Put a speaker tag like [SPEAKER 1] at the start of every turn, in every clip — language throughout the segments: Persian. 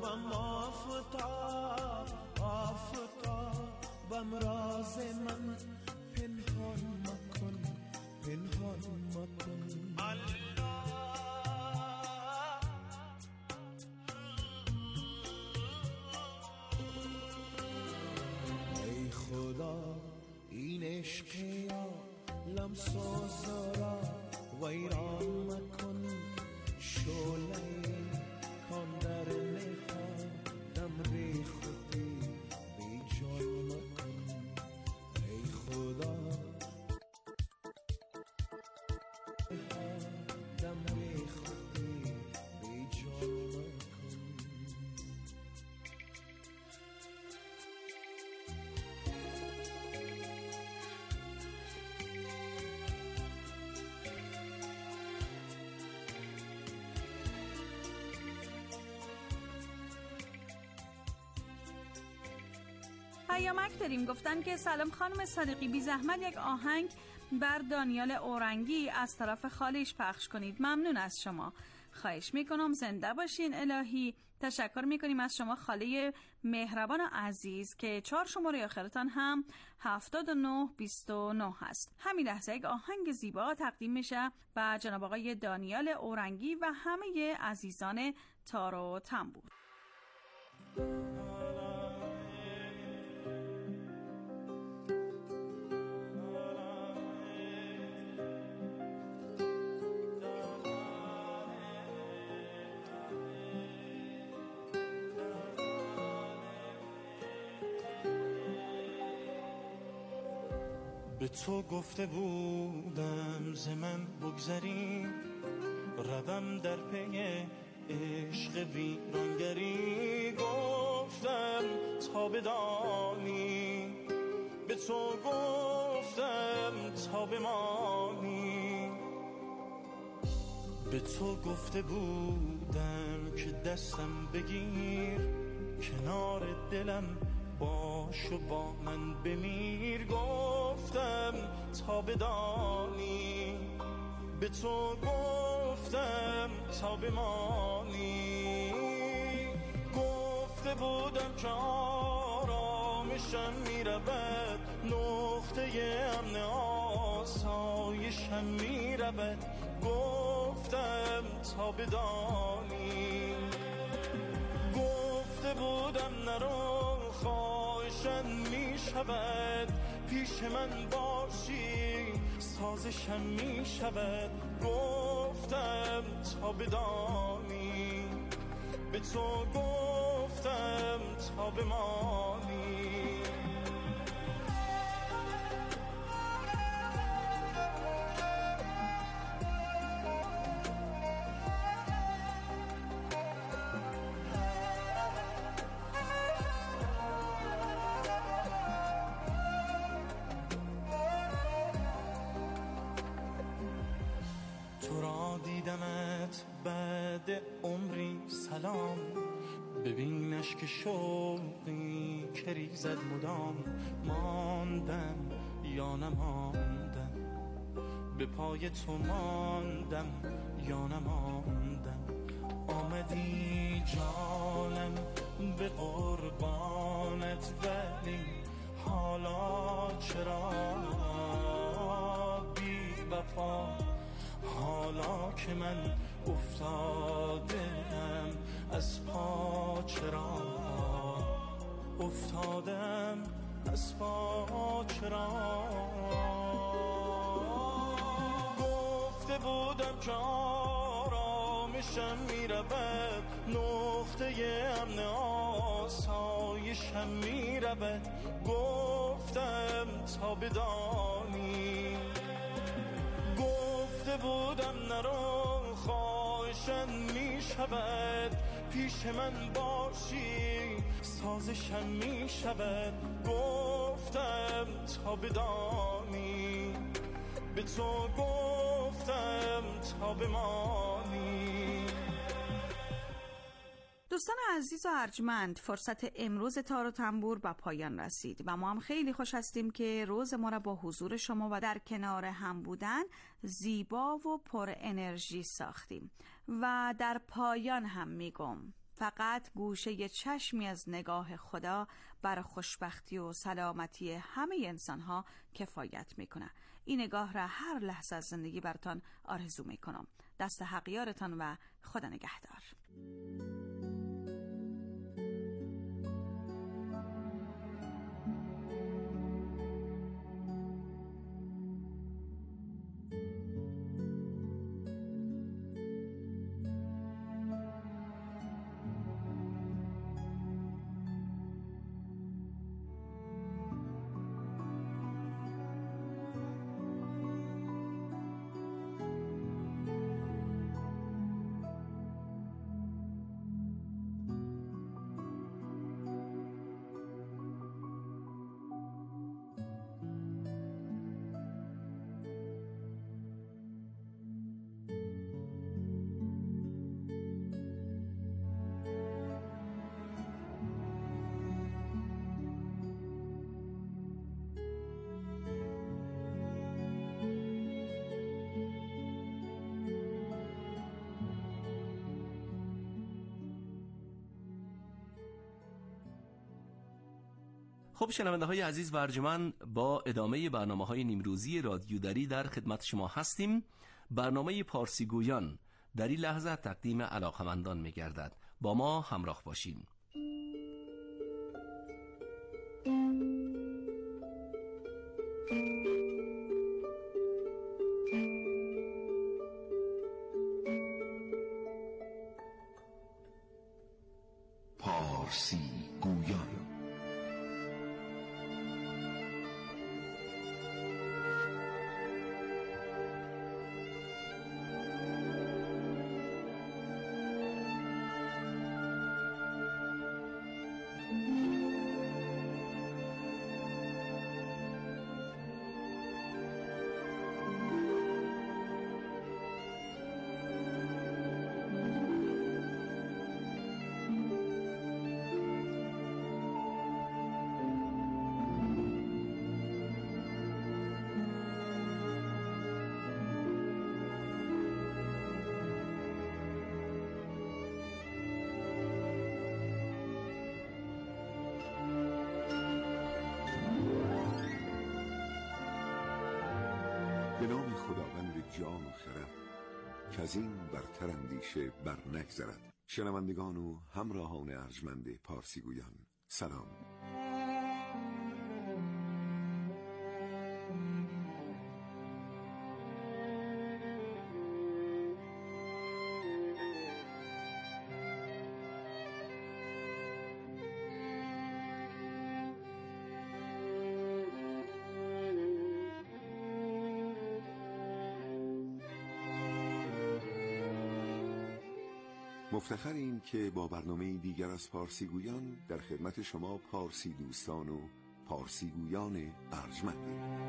[SPEAKER 1] هم آفتابم راز من پنهان مکن ای خدا این عشق عالم سوز را ویران مکن شعله کان در نهادم ریختی بی جان مکن ای خدا دم ریختی بی جان مکن.
[SPEAKER 2] پیامک داریم گفتن که سلام خانم صادقی، بی زحمت یک آهنگ بر دانیال اورنگی از طرف خالیش پخش کنید. ممنون از شما، خواهش میکنم، زنده باشین الهی. تشکر میکنیم از شما خاله مهربان و عزیز که 4 شماره آخرتان هم 7929 هست. همین لحظه یک آهنگ زیبا تقدیم میشه به جناب آقای دانیال اورنگی و همه عزیزان تار و تنبور.
[SPEAKER 3] به تو گفته بودم ز من بگذری روم در پی عشق ویرانگری گفتم تا بدانی به تو گفتم تا بمانی به تو گفته بودم که دستم بگیر کنار دلم باش و با من بمیر گفتم تا بدانی به تو گفتم تا بمانی گفته بودم که آرامشم میرود نقطه امن آسایشم میرود گفتم تا بدانی گفته بودم نرو خواهشم می شود پیش من باشی سازشم می شود گفتم تا بدانی به تو گفتم تا بمانی دیدمت بعد عمری سلام ببینش که شوقی که ریزد مدام ماندم یا نماندم به پای تو ماندم یا نماندم آمدی جانم به قربانت ولی حالا چرا بی وفا حالا که من افتادم از پا چرا افتادم از پا چرا گفته بودم که آرامشم میرود نقطه امن آسایشم میرود گفتم تا بدانی گفته بودم نرو خواهشم می شود پیش من باشی سازشم می شود گفتم تا بدانی به تو گفتم تا بمانی.
[SPEAKER 2] دوستان عزیز و ارجمند، فرصت امروز تار و تنبور به پایان رسید و ما هم خیلی خوش هستیم که روز ما را با حضور شما و در کنار هم بودن زیبا و پر انرژی ساختیم و در پایان هم میگم فقط گوشه چشمی از نگاه خدا بر خوشبختی و سلامتی همه انسان‌ها کفایت میکنه. این نگاه را هر لحظه از زندگی براتان آرزو میکنم. دست حق یارتان و خدا نگهدار.
[SPEAKER 4] خب شنونده های عزیز و ارجمند، با ادامه برنامه های نیمروزی رادیو دری در خدمت شما هستیم. برنامه پارسی گویان در این لحظه تقدیم علاقمندان می گردد. با ما همراه باشین.
[SPEAKER 5] پارسی گویان. به نام خداوند جان و خرد که از این برتر اندیشه بر نگذرد. شنوندگان و همراهان ارجمند پارسی گویان، سلام. مفتخریم که با برنامه دیگر از پارسی گویان در خدمت شما پارسی دوستان و پارسی گویان ارجمندیم.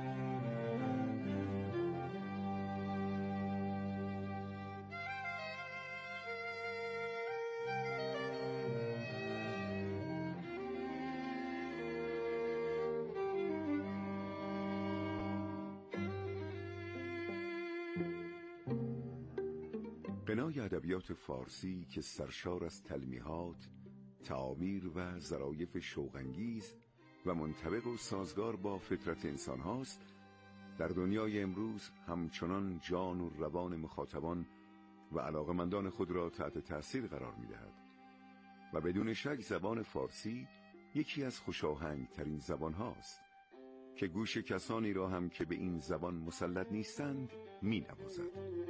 [SPEAKER 5] غنای ادبیات فارسی که سرشار از تلمیحات، تعابیر و ظرایف شوق‌انگیز و منطبق و سازگار با فطرت انسان هاست، در دنیای امروز همچنان جان و روان مخاطبان و علاقمندان خود را تحت تأثیر قرار می‌دهد و بدون شک زبان فارسی یکی از خوشاهنگ‌ترین زبان هاست که گوش کسانی را هم که به این زبان مسلط نیستند می‌نوازد.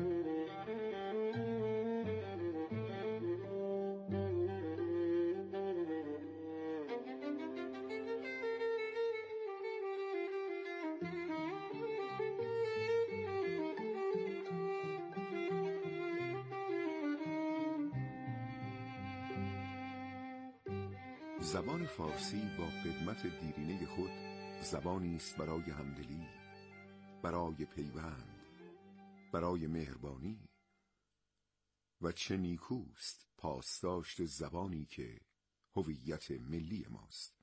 [SPEAKER 5] زبان فارسی با قدمت دیرینه خود زبانی است برای همدلی، برای پیوند، برای مهربانی و چه نیکوست پاسداشت زبانی که هویت ملی ماست.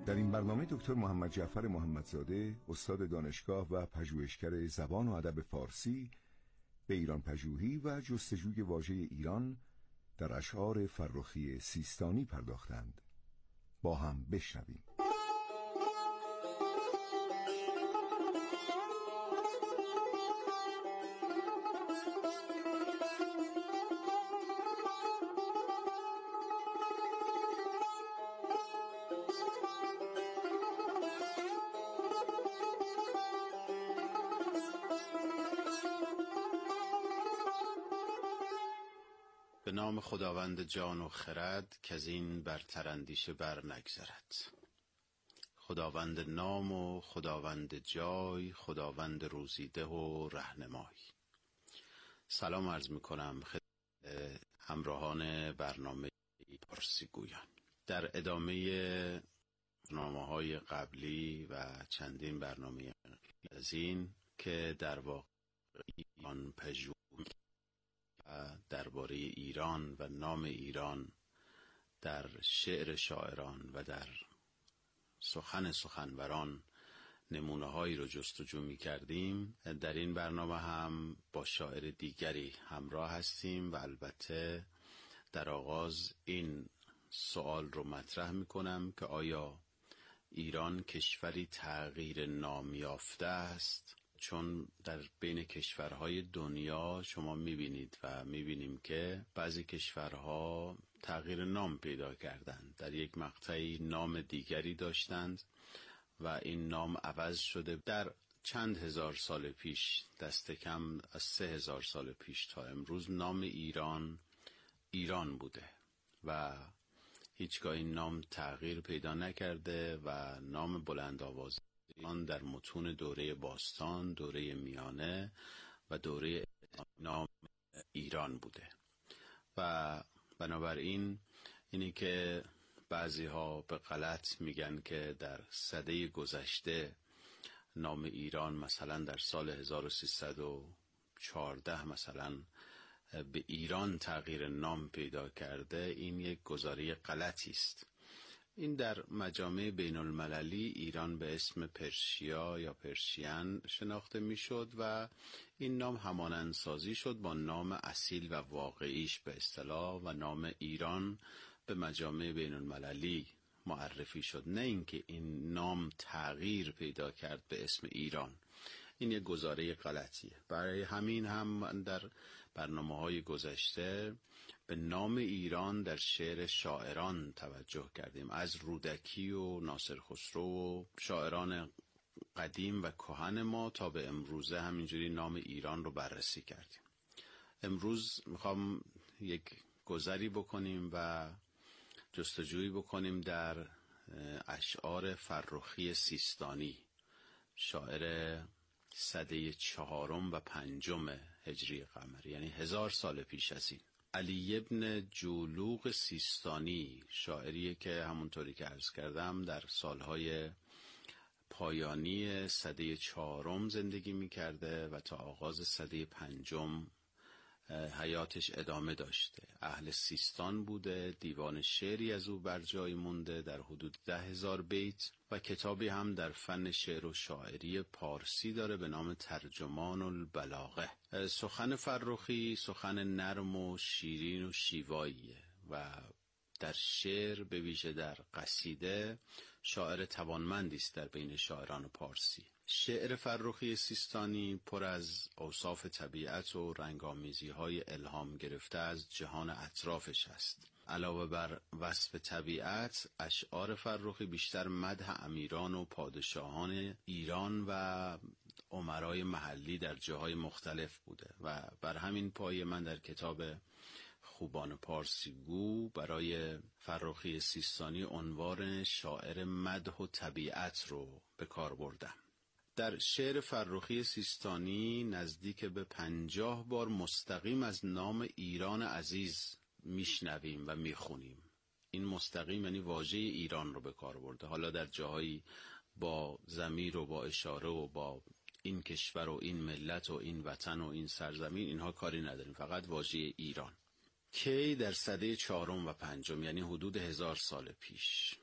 [SPEAKER 5] در این برنامه دکتر محمد جعفر محمدزاده، استاد دانشگاه و پژوهشگر زبان و ادب فارسی، به ایران پژوهی و جستجوی واژه ایران در اشعار فرخی سیستانی پرداختند. با هم بشنویم.
[SPEAKER 6] به نام خداوند جان و خرد که از این برتر اندیشه بر نگذرد. خداوند نام و خداوند جای، خداوند روزیده و رهنمای. سلام عرض میکنم خدمت همراهان برنامه پارسی گویان. در ادامه برنامه‌های قبلی و چندین برنامه از این که در واقع ایران پژوهی درباره ایران و نام ایران در شعر شاعران و در سخن سخنوران نمونه‌هایی رو جستجو می‌کردیم، در این برنامه هم با شاعر دیگری همراه هستیم و البته در آغاز این سوال رو مطرح می‌کنم که آیا ایران کشوری تغییر نام یافته است؟ چون در بین کشورهای دنیا شما میبینید و میبینیم که بعضی کشورها تغییر نام پیدا کردند. در یک مقطعی نام دیگری داشتند و این نام عوض شده. در چند هزار سال پیش، دست کم از 3000 سال پیش تا امروز، نام ایران ایران بوده و هیچگاه این نام تغییر پیدا نکرده و نام بلند آوازی آن در متون دوره باستان، دوره میانه و دوره نام ایران بوده. و بنابراین اینی که بعضی ها به غلط میگن که در سده گذشته نام ایران مثلا در سال 1314 مثلا به ایران تغییر نام پیدا کرده، این یک گزاره غلطی است. این در مجامع بین المللی ایران به اسم پرشیا یا پرشین شناخته میشد و این نام همانندسازی شد با نام اصیل و واقعیش به اصطلاح و نام ایران به مجامع بین المللی معرفی شد، نه اینکه این نام تغییر پیدا کرد به اسم ایران. این یک گزاره غلطیه. برای همین هم در برنامه‌های گذشته به نام ایران در شعر شاعران توجه کردیم، از رودکی و ناصر خسرو و شاعران قدیم و کهن ما تا به امروزه همینجوری نام ایران رو بررسی کردیم. امروز میخوام یک گذری بکنیم و جستجویی بکنیم در اشعار فرخی سیستانی، شاعر سده 4 و 5 هجری قمری، یعنی 1000 سال پیش از این. علی ابن جولوق سیستانی شاعریه که همونطوری که عرض کردم در سالهای پایانی سده 4 زندگی میکرده و تا آغاز سده 5 حیاتش ادامه داشته. اهل سیستان بوده. دیوان شعری از او بر جای مونده در حدود 10,000 بیت و کتابی هم در فن شعر و شاعری پارسی داره به نام ترجمان البلاغه. سخن فرخی سخن نرم و شیرین و شیواییه و در شعر به ویژه در قصیده شاعر توانمندی است در بین شاعران پارسی. شعر فرخی سیستانی پر از اوصاف طبیعت و رنگامیزی‌های الهام گرفته از جهان اطرافش است. علاوه بر وصف طبیعت، اشعار فرخی بیشتر مدح امیران و پادشاهان ایران و امرای محلی در جاهای مختلف بوده و بر همین پایه من در کتاب خوبان پارسیگو برای فرخی سیستانی عنوان شاعر مدح و طبیعت رو به کار بردم. در شعر فرخی سیستانی نزدیک به 50 بار مستقیم از نام ایران عزیز میشنویم و میخونیم. این مستقیم یعنی واژه ایران رو به کار برده. حالا در جاهایی با ضمیر و با اشاره و با این کشور و این ملت و این وطن و این سرزمین اینها کاری نداریم، فقط واژه ایران. کی در سده 4 و 5 یعنی حدود 1000 سال پیش. خب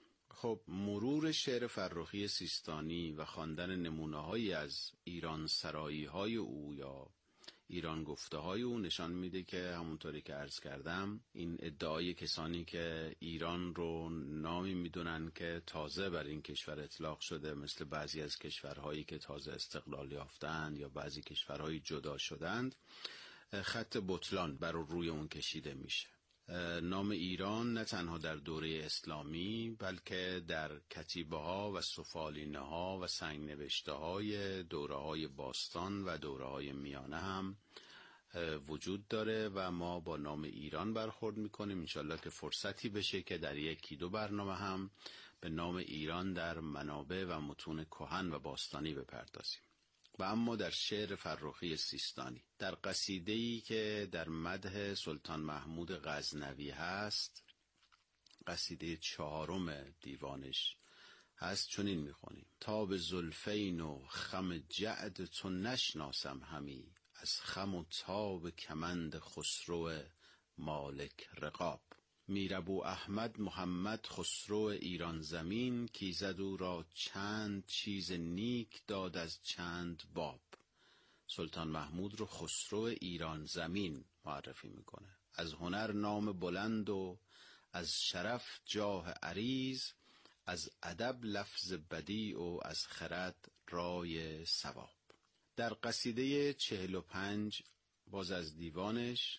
[SPEAKER 6] خب مرور شعر فرخی سیستانی و خواندن نمونه‌هایی از ایران سرایی‌های او یا ایران گفته‌های او نشان میده که همونطوری که عرض کردم این ادعای کسانی که ایران رو نامی میدونن که تازه بر این کشور اطلاق شده، مثل بعضی از کشورهایی که تازه استقلال یافتند یا بعضی کشورهایی جدا شدند، خط بطلان بر روی اون کشیده میشه. نام ایران نه تنها در دوره اسلامی بلکه در کتیبه ها و سفالینه ها و سنگ نوشته های دوره های باستان و دوره های میانه هم وجود داره و ما با نام ایران برخورد میکنیم. انشالله که فرصتی بشه که در 1-2 برنامه هم به نام ایران در منابع و متون کهن و باستانی بپردازیم. و اما در شعر فرخی سیستانی، در قصیده‌ای که در مدح سلطان محمود غزنوی هست، قصیده 4 دیوانش هست، چنین میخونیم: تا به زلفین و خم جعد تو نشناسم همی، از خم و تاب کمند خسرو مالک رقاب. میر ابو احمد محمد خسرو ایران زمین، کیزد او را چند چیز نیک داد از چند باب. سلطان محمود رو خسرو ایران زمین معرفی میکنه. از هنر نام بلند و از شرف جاه عریض، از ادب لفظ بدیع و از خرد رای ثواب. در قصیده 45 باز از دیوانش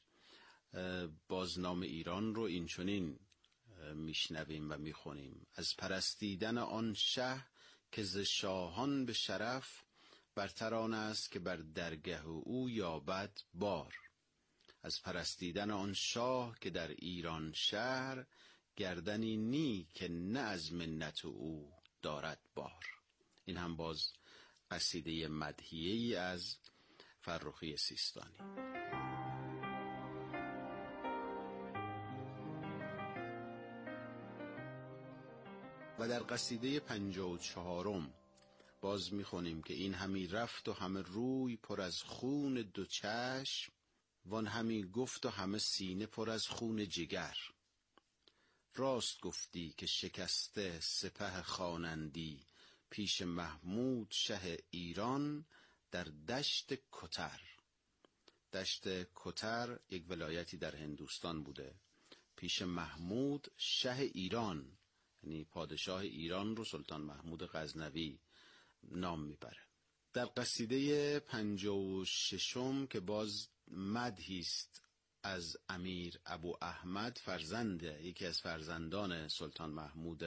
[SPEAKER 6] باز نام ایران رو اینچنین میشنویم و میخونیم: از پرستیدن آن شه که ز شاهان به شرف، برتر آن است که بر درگه او یابد بار. از پرستیدن آن شاه که در ایران شهر، گردنی نی که نه از منت او دارد بار. این هم باز قصیده مدحیه‌ای از فرخی سیستانی. و در قصیده 54 باز میخونیم که این همی رفت و همه روی پر از خون دو چشم، وان همی گفت و همه سینه پر از خون جگر. راست گفتی که شکسته سپه خوانندی، پیش محمود شه ایران در دشت کتر. دشت کتر یک ولایتی در هندوستان بوده. پیش محمود شه ایران، یعنی پادشاه ایران رو سلطان محمود غزنوی نام میبره. در قصیده 56 که باز مدحی است از امیر ابو احمد، یکی از فرزندان سلطان محمود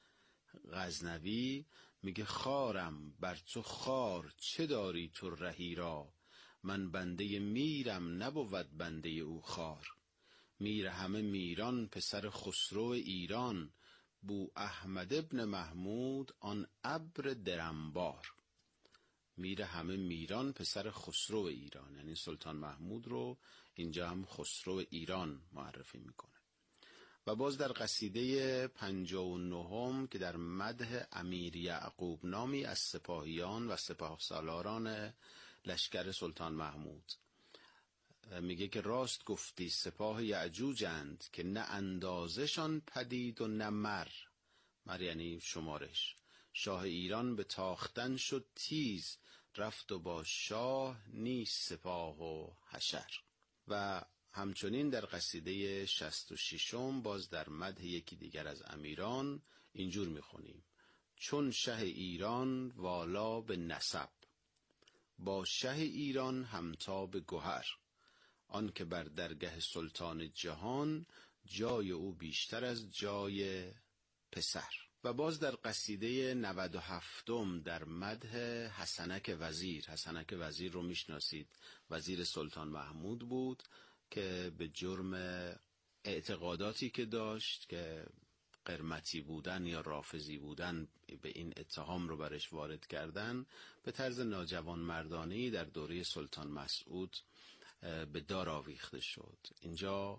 [SPEAKER 6] غزنوی، میگه: خارم بر تو خار چه داری تو رهی را، من بنده میرم نبود بنده او خار. میر همه میران پسر خسرو ایران، بو احمد ابن محمود آن ابر درنبار. میر همه میران پسر خسرو ایران، یعنی سلطان محمود رو اینجا هم خسرو ایران معرفی میکنه. و باز در قصیده 59 که در مدح امیر یعقوب نامی از سپاهیان و سپاهسالاران لشکر سلطان محمود میگه که راست گفتی سپاه یعجوجند، که نه اندازشان پدید و نه مر یعنی شمارش. شاه ایران به تاختن شد تیز، رفت و با شاه نیست سپاه و حشر. و همچنین در قصیده 66 باز در مدح یکی دیگر از امیران اینجور میخونیم: چون شه ایران والا به نسب، با شه ایران همتا به گوهر. آن که بر درگه سلطان جهان، جای او بیشتر از جای پسر. و باز در قصیده 97 در مدح حسنک وزیر. حسنک وزیر رو میشناسید، وزیر سلطان محمود بود که به جرم اعتقاداتی که داشت که قرمطی بودن یا رافضی بودن، به این اتهام رو برش وارد کردن، به طرز ناجوان مردانه‌ای در دوره سلطان مسعود به دار آویخته شد. اینجا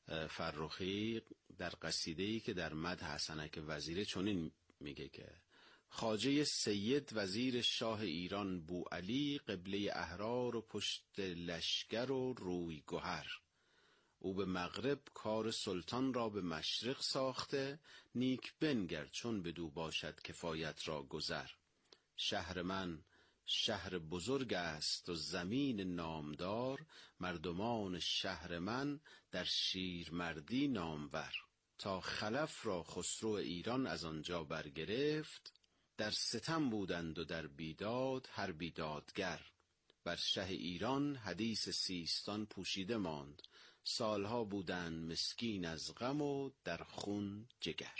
[SPEAKER 6] فرخی در قصیده‌ای که در مدح حسنک وزیر چنین میگه که: خواجه سید وزیر شاه ایران بو علی، قبله احرار و پشت لشکر و روی گوهر. او به مغرب کار سلطان را به مشرق ساخته، نیک بنگر چون بدو باشد کفایت را گذر. شهر من شهر بزرگ است و زمین نامدار، مردمان شهر من در شیرمردی نامور. تا خلف را خسرو ایران از آنجا برگرفت، در ستم بودند و در بیداد هر بیدادگر. بر شه ایران حدیث سیستان پوشیده ماند، سالها بودند مسکین از غم و در خون جگر.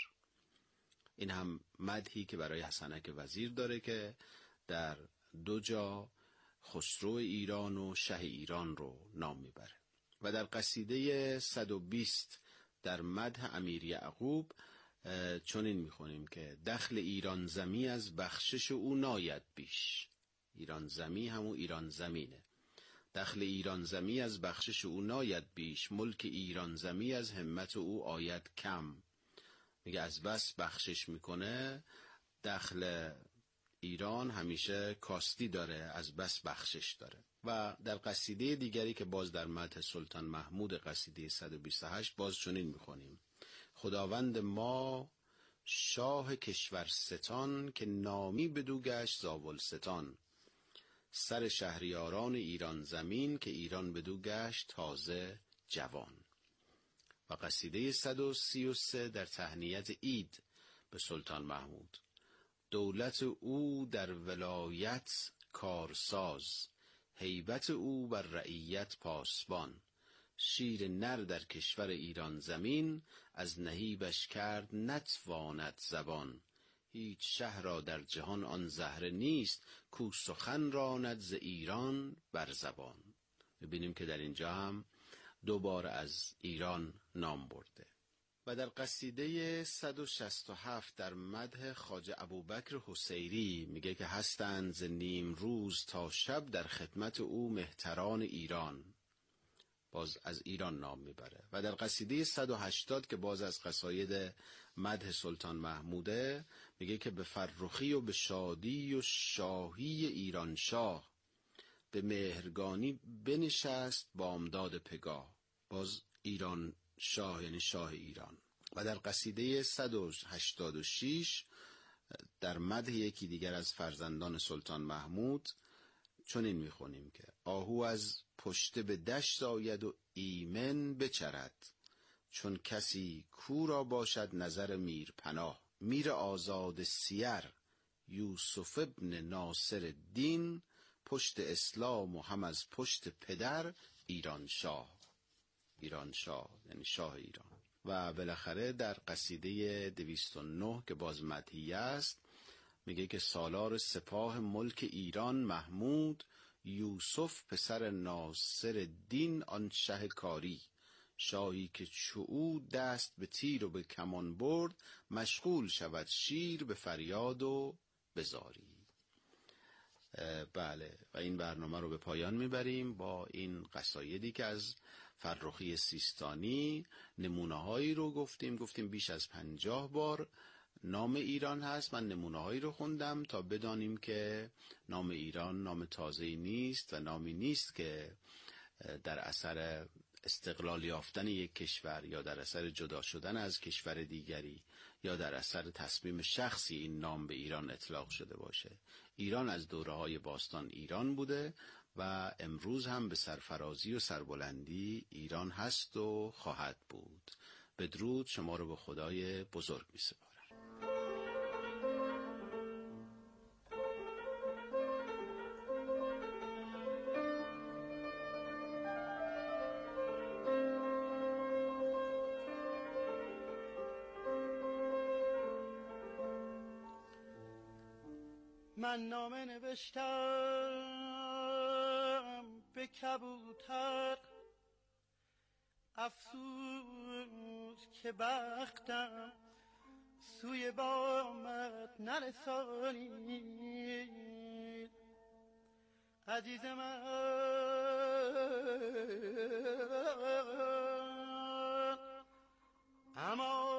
[SPEAKER 6] این هم مدحی که برای حسنک وزیر داره که در دو جا خسرو ایران و شه ایران رو نام میبره. و در قصیده 120 در مدح امیر یعقوب چنین میخونیم که دخل ایران زمی از بخشش او ناید بیش. ایران زمی همون ایران زمینه. دخل ایران زمی از بخشش او ناید بیش، ملک ایران زمی از همت او آید کم. میگه از بس بخشش میکنه، دخل ایران همیشه کاستی داره، از بس بخشش داره. و در قصیده دیگری که باز در مدح سلطان محمود، قصیده 128 باز چنین میخونیم: خداوند ما شاه کشورستان، که نامی بدو گشت زاولستان. سر شهریاران ایران زمین، که ایران بدو گشت تازه جوان. و قصیده 133 در تهنیت عید به سلطان محمود: دولت او در ولایت کارساز، هیبت او بر رعیت پاسبان. شیر نر در کشور ایران زمین، از نهیبش کرد نتواند زبان. هیچ شهر را در جهان آن زهره نیست، کو سخن راند ز ایران بر زبان. ببینیم که در اینجا هم دوبار از ایران نام برده. و در قصیده 167 در مدح خواجه ابوبکر حسیری میگه که هستند ز نیم روز تا شب، در خدمت او مهتران ایران. باز از ایران نام میبره. و در قصیده 180 که باز از قصاید مدح سلطان محموده، میگه که به فرخی و به شادی و شاهی ایران شاه، به مهرگانی بنشست بامداد پگاه. باز ایران شاه یعنی شاه ایران. و در قصیده 186 در مدح یکی دیگر از فرزندان سلطان محمود چنین میخونیم که آهو از پشت به دشت آید و ایمن بچرد، چون کسی کو را باشد نظر میر پناه. میر آزاد سیر یوسف ابن ناصر الدین، پشت اسلام و هم از پشت پدر ایران شاه. ایران شاه یعنی شاه ایران. و بالاخره در قصیده 209 که باز مدحیه است میگه که سالار سپاه ملک ایران محمود، یوسف پسر ناصر الدین آن شه کاری. شاهی که چو دست به تیر و به کمان برد، مشغول شود شیر به فریاد و بزاری. بله، و این برنامه رو به پایان میبریم با این قصایدی که از فرخی سیستانی نمونه‌هایی رو گفتیم بیش از 50 بار نام ایران هست. من نمونه‌هایی رو خوندم تا بدانیم که نام ایران نام تازه‌ای نیست و نامی نیست که در اثر استقلال یافتن یک کشور یا در اثر جدا شدن از کشور دیگری یا در اثر تصمیم شخصی این نام به ایران اطلاق شده باشه. ایران از دوره‌های باستان ایران بوده و امروز هم به سرفرازی و سربلندی ایران هست و خواهد بود. بدرود، شما رو به خدای بزرگ می‌سپارم.
[SPEAKER 3] من نامه نوشتم به کبوتر، افسوس که بختم سوی بامت نرسانید. عزیز من اما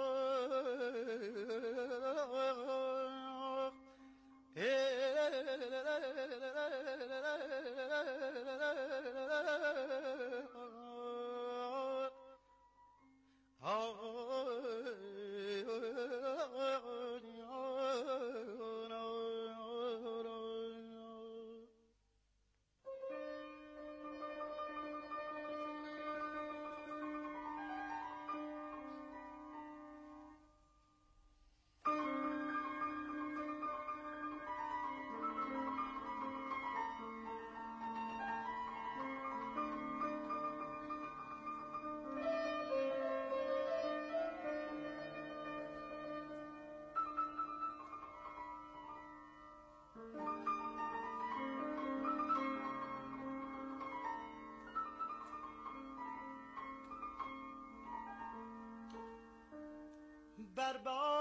[SPEAKER 3] بر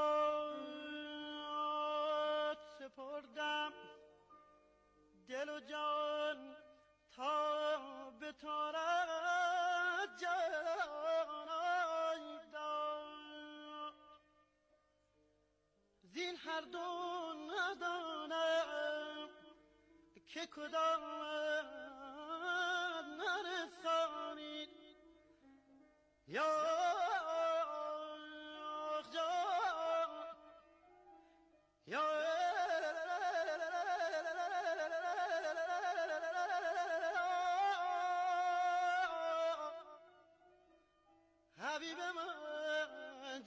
[SPEAKER 3] باد سپردم دل و جان تا به تارت جانای داد زین هر دو ندانم که کدام نرسانید یا حبیب من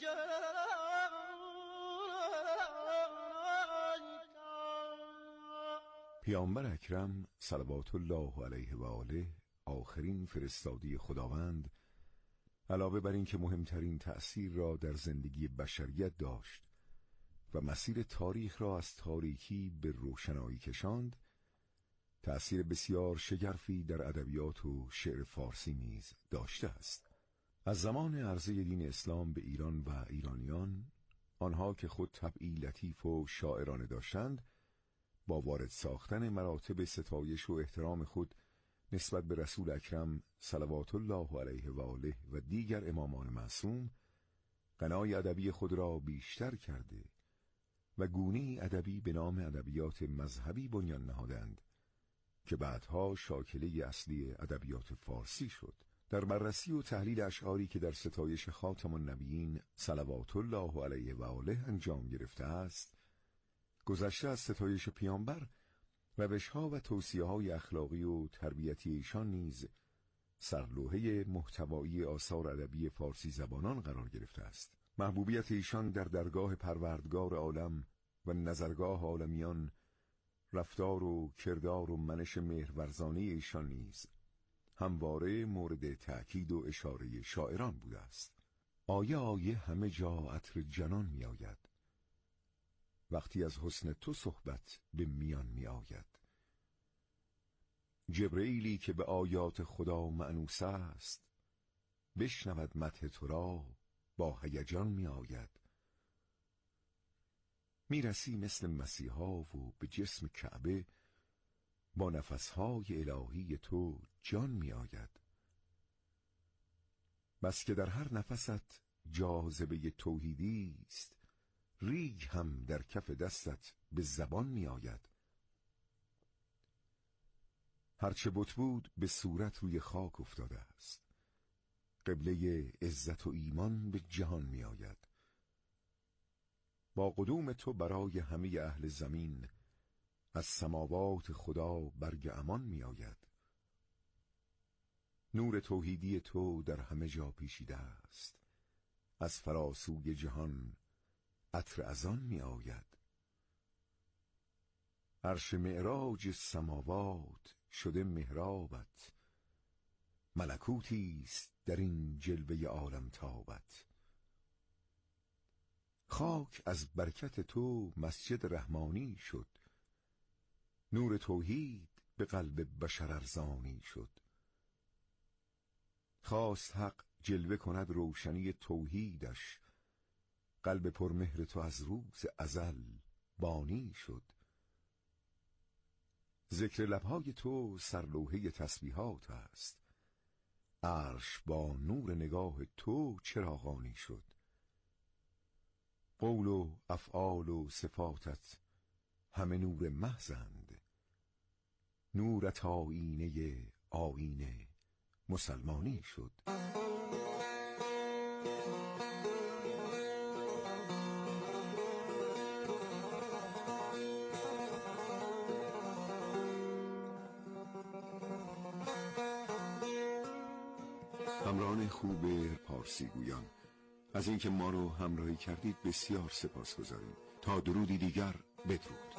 [SPEAKER 5] پیامبر اکرم صلوات الله علیه و آله آخرین فرستاده خداوند، علاوه بر این که مهمترین تأثیر را در زندگی بشریت داشت و مسیر تاریخ را از تاریکی به روشنایی کشاند، تأثیر بسیار شگرفی در ادبیات و شعر فارسی نیز داشته است. از زمان عرضه دین اسلام به ایران و ایرانیان، آنها که خود طبعی لطیف و شاعرانه داشتند، با وارد ساختن مراتب ستایش و احترام خود نسبت به رسول اکرم صلوات الله علیه و آله و دیگر امامان معصوم، غنای ادبی خود را بیشتر کرده و گونه‌ای ادبی به نام ادبیات مذهبی بنیان نهادند که بعدها شاکله اصلی ادبیات فارسی شد. در بررسی و تحلیل اشعاری که در ستایش خاتم النبیین صلوات الله علیه و آله انجام گرفته است، گذشته از ستایش پیامبر، روش‌ها و توصیه‌های اخلاقی و تربیتی ایشان نیز سرلوحه محتوایی آثار ادبی فارسی زبانان قرار گرفته است. محبوبیت ایشان در درگاه پروردگار عالم و نظرگاه عالمیان، رفتار و کردار و منش مهرورزانه ایشان نیز همواره مورد تأکید و اشاره شاعران بوده است. آیه آیه همه جا عطر جنان می آید، وقتی از حسن تو صحبت به میان می آید. جبرئیلی که به آیات خدا مأنوس است، بشنود مدح تو را با هیجان می آید. می رسی مثل مسیحا و به جسم کعبه، با نفسهای الهی تو جان می آید. بس که در هر نفست جاذبه توحیدی است، ریگ هم در کف دستت به زبان می آید. هرچه بت بود به صورت روی خاک افتاده است، قبله عزت و ایمان به جهان می آید. با قدوم تو برای همه اهل زمین، از سماوات خدا برگ امان می آید. نور توحیدی تو در همه جا پیچیده است، از فراسوی جهان عطر از آن می آید. عرش معراج سماوات شده محرابت، ملکوتی است در این جلوه عالم تابت. خاک از برکت تو مسجد رحمانی شد، نور توحید به قلب بشر ارزانی شد. خواست حق جلوه کند روشنی توحیدش، قلب پرمهر تو از روز ازل بانی شد. ذکر لبهای تو سرلوحه تسبیحات است، عرش با نور نگاه تو چراغانی شد. قول و افعال و صفاتت همه نور محضند، نورت آیینه آیینه مسلمانی شد. همراهان خوب پارسی گویان، از اینکه ما رو همراهی کردید بسیار سپاسگزاریم. تا درودی دیگر، بدرود.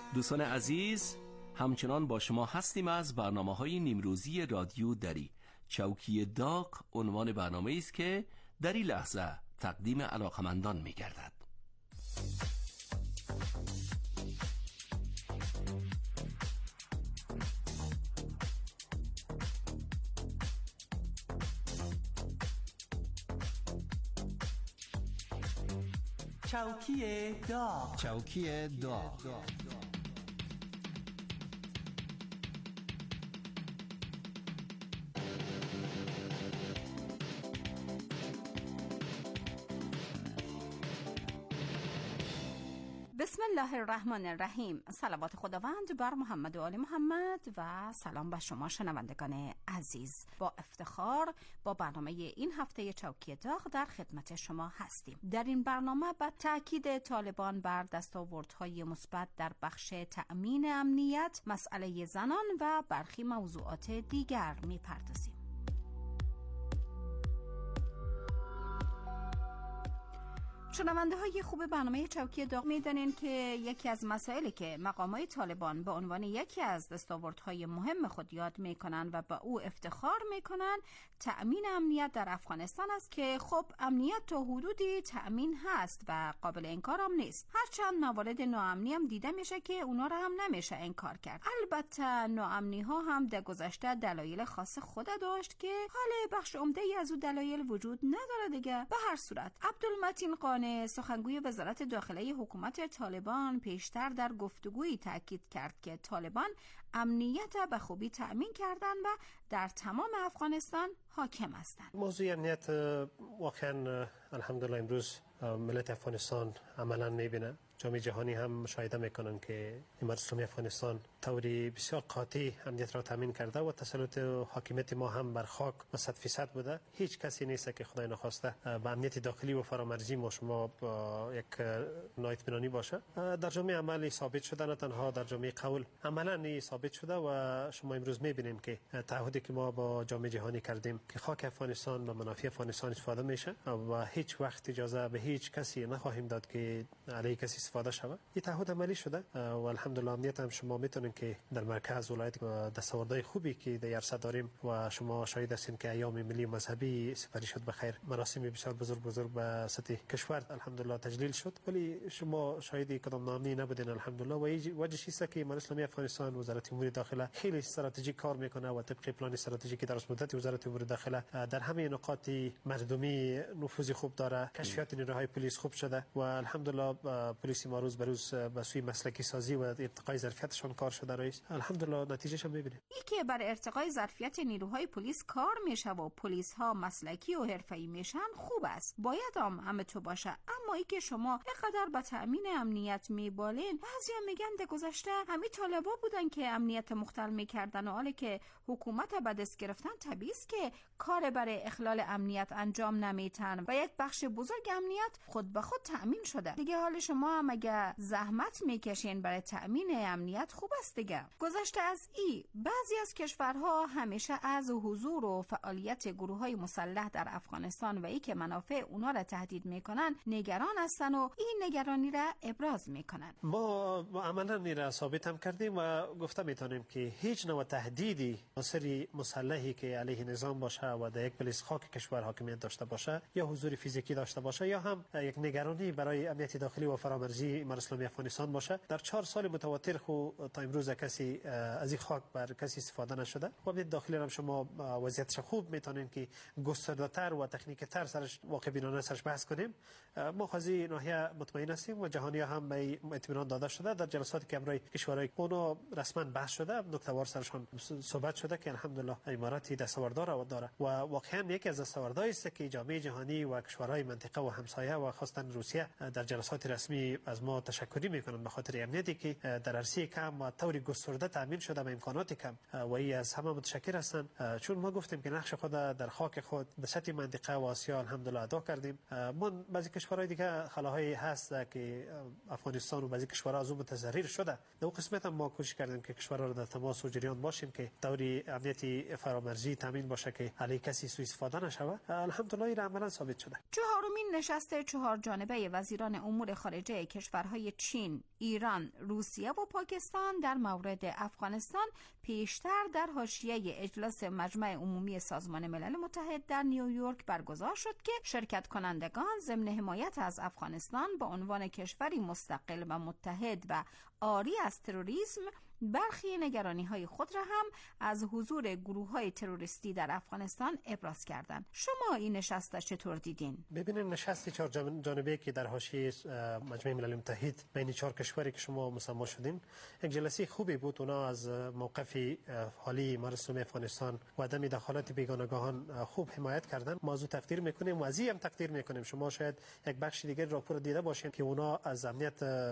[SPEAKER 4] دوستان عزیز، همچنان با شما هستیم از برنامه‌های نیمروزی رادیو دری. چوکی داغ عنوان برنامه است که در این لحظه تقدیم علاقمندان می‌گردد.
[SPEAKER 1] چوکی داغ. چوکی داغ.
[SPEAKER 7] بسم الله الرحمن الرحیم. صلوات خداوند بر محمد و آل محمد و سلام به شما شنوندگان عزیز. با افتخار با برنامه این هفته چوکی داغ در خدمت شما هستیم. در این برنامه به تاکید طالبان بر دستاوردهای مثبت در بخش تأمین امنیت، مسئله زنان و برخی موضوعات دیگر می‌پردازیم. شنونده های خوب برنامه چوکی داغ میدانین که یکی از مسائلی که مقامات طالبان به عنوان یکی از دستاوردهای مهم خود یاد میکنن و با او افتخار میکنن تأمین امنیت در افغانستان است که خب امنیت تا حدودی تأمین هست و قابل انکار هم نیست. هرچند موارد ناامنی هم دیده میشه که اونا را هم نمیشه انکار کرد. البته ناامنی ها هم در گذشته دلایل خاص خود داشت که حال بخش عمده ای از او دلایل وجود نداره دیگه. به هر صورت عبدالمتین قانی سخنگوی وزارت داخلی حکومت طالبان پیشتر در گفتگویی تاکید کرد که طالبان امنیت به خوبی تأمین کردن و در تمام افغانستان حاکم هستند.
[SPEAKER 8] موضوع امنیت واقعا الحمدلله امروز ملت افغانستان عملا میبینه. جامعه جهانی هم مشاهده میکنن که امارت اسلامی افغانستان طوری بسیار قاطع امنیت را تامین کرده و تسلط حاکمیت ما هم بر خاک 100% بوده. هیچ کسی نیست که خدای نخواسته به امنیت داخلی و فرامرزی ما شما یک نااطمینانی باشه. در جامعه عملی ثابت شده، نه تنها در جامعه قول عملا ثابت شده و شما امروز میبینیم که تعهدی که ما با جامعه جهانی کردیم که خاک افغانستان به منافع افغانستان استفاده میشه و هیچ وقت اجازه به هیچ کسی نخواهیم داد که علیه کسی استفاده شود. این تعهد عملی شده و الحمدلله امنیت هم شما میتونین که در مرکز ولایت دستاوردهای خوبی که در عرصه داریم و شما شاهد هستین که ایام ملی و مذهبی سپری شد بخیر، مراسم بسیار بزرگ به سطح کشور الحمدلله تجلیل شد، ولی شما شاهد کدام ناامنی نبودین الحمدلله. و وجهش است که امارت اسلامی افغانستان وزارت امور داخله خیلی استراتژیک کار میکنه و طبق پلان استراتژیکی درست مدت وزارت امور داخله در همه نقاط مردمی نفوذ خوب داره. کشفیات نیروهای پلیس خوب شده و الحمدلله پلیس ما روز به روز به سوی مسلکی سازی و ارتقای ظرفیتشان کار شده رئیس. الحمدلله نتیجهش هم میبینیم.
[SPEAKER 7] این که بر ارتقای ظرفیت نیروهای پلیس کار میشه و پلیس ها مسلکی و حرفه‌ای میشن خوب است، باید همه تو باشه. اما ای که شما اینقدر به تأمین امنیت میبالین، بعضیا میگن در گذشته همین طالبا بودن که امنیت مختل میکردن و حالی که حکومت به دست گرفتن طبیعی است که کار برای اخلال امنیت انجام نمیتن و یک بخش بزرگ امنیت خود به خود تأمین شده دیگه. حال شما هم اگه زحمت میکشین برای تأمین امنیت خوب است دیگه. گذشته از بعضی از کشورها همیشه از حضور و فعالیت گروه‌های مسلح در افغانستان و ای که منافع اونا را تهدید میکنن نگران هستن و این نگرانی را ابراز میکنن.
[SPEAKER 8] ما عملا نیره ثابت هم کردیم و گفته میتونیم که هیچ نوع تهدیدی عنصری مسلحی که علیه نظام باشه و در یک پلیس خاک کشور حاکمیت داشته باشه یا حضور فیزیکی داشته باشه یا هم یک نگرانی برای امنیت داخلی و فرامرزی امارت اسلامی افغانستان باشه، در 4 سال متواتر خو تا امروز کسی از این خاک بر کسی استفاده نشده و امنیت داخلی هم شما وضعیتش خوب میتونین که گسترده‌تر و تکنیک‌تر سرش واقع بینانه سرش بحث کنیم. ما خازی ناحیه مطمئن هستیم و جهانی هم به اطمینان داده شده. در جلساتی که امروز کشورهای اونو رسما بحث شده، نکته‌وار سرشان صحبت شده که الحمدلله اماراتی دستاورددار و داره و واقعا یکی از دستاوردهایی است که جامعه جهانی و کشورهای منطقه و همسایه و خاصتا روسیه در جلسات رسمی از ما تشکری میکنن به خاطر امنیتی که در عرصه کم و طوری گسترده تامین شده به امکانات کم و ای از همه متشکر هستن. چون ما گفتیم که نقش خود در خاک خود به سطح منطقه و آسیا الحمدلله ادا کردیم. ما بعضی کشورهای دیگه خلاهای هست که افغانستان و بعضی کشورها از اون متضرر شده. در قسمت هم ما کوشش کردیم که کشورها را در تماس و جریان باشیم که طوری امنیتی فرامرزی تامین باشه که علیه کسی سوء استفاده نشود. الحمدلله این عملا ثابت شده.
[SPEAKER 7] چهارمین نشست 4 جانبه وزیران امور خارجه کشورهای چین، ایران، روسیه و پاکستان در مورد افغانستان پیشتر در حاشیه اجلاس مجمع عمومی سازمان ملل متحد در نیویورک برگزار شد که شرکت کنندگان ضمن حمایت از افغانستان به عنوان کشوری مستقل و متحد و عاری از تروریسم برخی نگرانی‌های خود را هم از حضور گروه‌های تروریستی در افغانستان ابراز کردند. شما این نشست را چطور دیدین؟
[SPEAKER 8] ببینید نشست 4 جانبه که در حاشیه مجمع ملل متحد بین 4 کشوری که شما مسما شدین یک جلسه خوبی بود. اونا از موقف حالی امارت اسلامی افغانستان و عدم دخالت بیگانگان خوب حمایت کردن. موضوع تقدیر میکنیم و از این هم تقدیر میکنیم. شما شاید یک بخش دیگه راپور دیده باشین که اونا از امنیت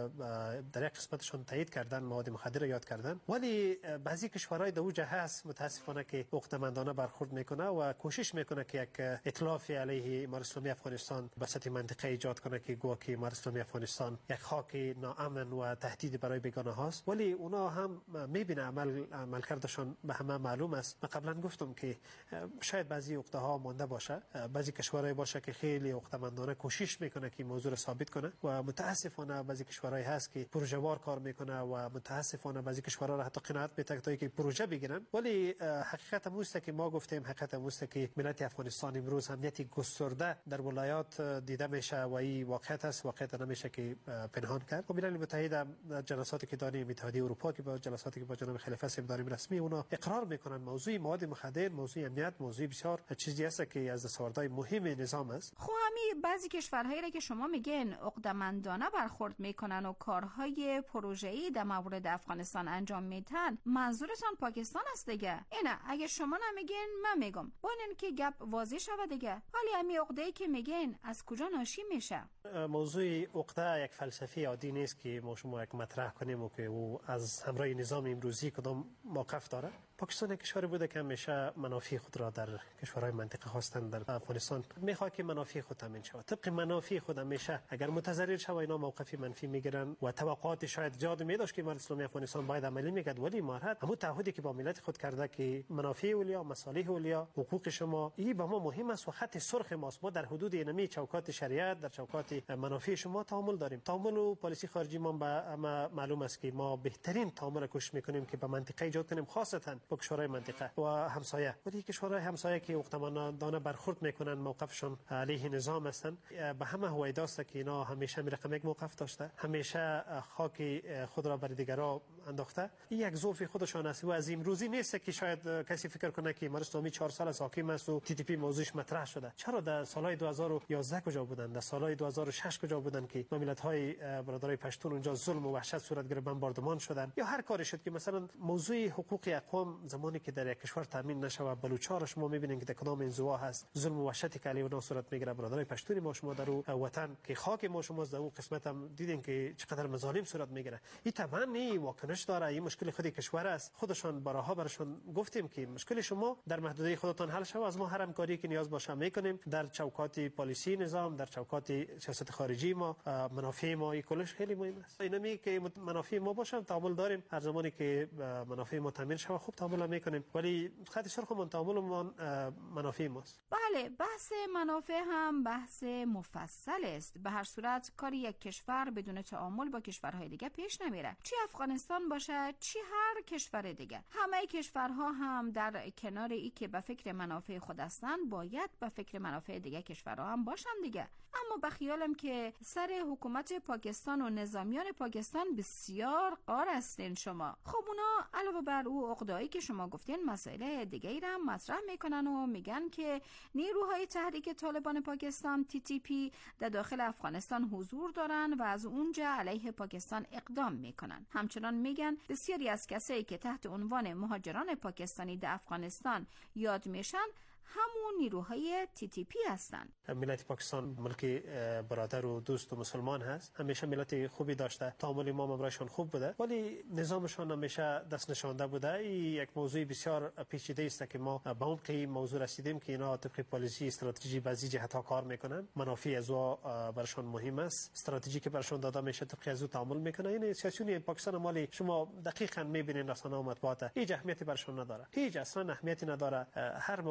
[SPEAKER 8] در یک قسمتشون تایید کردن، مواد مخدر یاد کردن، ولی بعضی کشورهای در اوج هست متاسفانه که عقده‌مندانه برخورد میکنه و کوشش میکنه که یک ائتلاف علیه امارت اسلامی افغانستان به سطح منطقه ایجاد کنه که گویا که امارت اسلامی افغانستان یک خاک ناامن و تهدید برای بیگانه هاست. ولی اونا هم میبینه عملکردشون به همه معلوم است. من قبلا گفتم که شاید بعضی عقده ها مانده باشه، بعضی کشورهای باشه که خیلی عقده‌مندانه کوشش میکنه که موضوع رو ثابت کنه و متاسفانه بعضی کشورهای هست که پروژه وار کار میکنه و متاسفانه بعضی کشورها را حتی قناعت میده تا که پروژه بگیرن. ولی حقیقت موست که ما گفتیم، حقیقت موست که ملت افغانستان امروز امنیتی گسترده در ولایات دیده میشه و این واقعیت است، واقعیت نمیشه که پنهان کرد. و ملل متحد جلساتی که داریم، اتحادیه اروپا که با جلساتی که با جناب خلیفه صاحب داریم رسمی، اونا اقرار میکنن موضوع مواد مخدر، موضوع امنیت، موضوع بسیار چیزی است که از دستاوردهای مهم نظام است.
[SPEAKER 7] خب همین بعضی کشورهایی را که شما میگین عقده‌مندانه برخورد میکنن و کارهای پروژه‌ای در مورد افغانستان انجام میدن، منظورتان پاکستان است دیگه؟ اینه اگه شما نمیگین من میگم، ببینین که گپ واضح شود دیگه. حالی همین عقده‌ای که میگین از کجا ناشی میشه؟
[SPEAKER 8] موضوع عقده یک فلسفی عادی نیست که ما شما یک مطرح کنیم و که او از همراه نظام امروزی کدام موقف داره. پاکستان یک کشوری بوده که همیشه منافع خود را در کشورهای منطقه خواستن. در افغانستان میخواد که منافع خود تامین شود. طبق منافع خود همیشه اگر متضرر شود اینا موقف منفی میگیرن و توقعات شاید زیاد میداشت که امارت اسلامی افغانستان باید عملی میکرد، ولی امارت همون تعهدی که با ملت خود کرده که منافع اولیا، مصالح اولیا، حقوق شما این به ما مهم است و خط سرخ ماست. ما در حدود اینمی چوکات شریعت، در چوکات منافع شما تعامل داریم. تعامل و پالیسی خارجی ما به معلوم است که ما بهترین تعامل کوشش میکنیم که به منطقه ایجاد کنیم، خاصتا با کشورهای منطقه و همسایه. ولی کشورهای همسایه که عقده‌مندانه برخورد میکنن، موقفشون علیه نظام هستن، به همه هویداست که اینا همیشه رقم یک موقف داشته، همیشه خاک خود را بر دیگران انداخته. این یک ضعف خودشان است و از امروزی نیست که شاید کسی فکر کنه که امارت اسلامی 4 سال از حاکم است و تی تی پی موضوعش مطرح شده. چرا در سالهای 2011 کجا بودن؟ در سالهای 2006 کجا بودن که ملت‌های برادرای پشتون اونجا ظلم و وحشت صورت گرفت، بمباردمان شدن؟ یا هر کاری شد که مثلا موضوع حقوق اقوام زمانی که در یک کشور تامین نشه و بلوچ‌ها شما می‌بینید که در کدام انزوا هست، ظلم و وحشتی که علیه اونها صورت میگیره. برادرای پشتون ما شما در وطن که خاک ما شما در اون قسمت هم دیدین که چقدر مظالم صورت میگیره. این طبعا نی واکنش داره، این مشکل خودی کشور است. خودشان بارها برشون گفتیم که مشکل شما در محدوده خودتان حل شود، از ما هر همکاری که نیاز باشه میکنیم در چوکات پالیسی نظام، در چوکات سیاست خارجی ما. منافع ما این کلش خیلی مهم است. اینمی که منافع ما باشه تعامل داریم، هر زمانی که منافع ما تامین شود خوب تعامل میکنیم، ولی خط سرخمون تعاملمون منافع ماست.
[SPEAKER 7] بله، بحث منافع هم بحث مفصل است. به هر صورت کار یک کشور بدون تعامل با کشورهای دیگه پیش نمیره، چی افغانستان باشه چی هر کشور دیگه. همه کشورها هم در کنار ای که به فکر منافع خود هستند باید به فکر منافع دیگه کشورها هم باشن دیگه. اما به خیالم که سر حکومت پاکستان و نظامیان پاکستان بسیار قار هستین شما. خب اونا علاوه بر او عقده‌ای که شما گفتین مسائل دیگه ای را مطرح میکنن و میگن که نیروهای تحریک طالبان پاکستان تی تی پی در داخل افغانستان حضور دارن و از اونجا علیه پاکستان اقدام میکنن. همچنان میگن بسیاری از کسایی که تحت عنوان مهاجران پاکستانی در افغانستان یاد میشن همون نیروهای تی تی پی هستند.
[SPEAKER 8] ملت پاکستان ملک برادر و دوست و مسلمان هست، همیشه ملت خوبی داشته، تعامل ما امرایشان خوب بوده، ولی نظامشان همیشه دست نشانده بوده. این یک موضوع بسیار پیچیده است که ما به اون که موضوع رسیدیم که اینا طبق پالیسی استراتژی بعضی جهت‌ها کار میکنن، منافع از او برشان مهم است، استراتژی که برشان داده میشه طبق از او تعامل میکنه. این سیاسیون پاکستان مالی شما دقیقاً میبینید رسانه‌ها و مطبوعات هیچ اهمیتی برشان نداره، هیچ اصلا اهمیتی نداره. هر موقف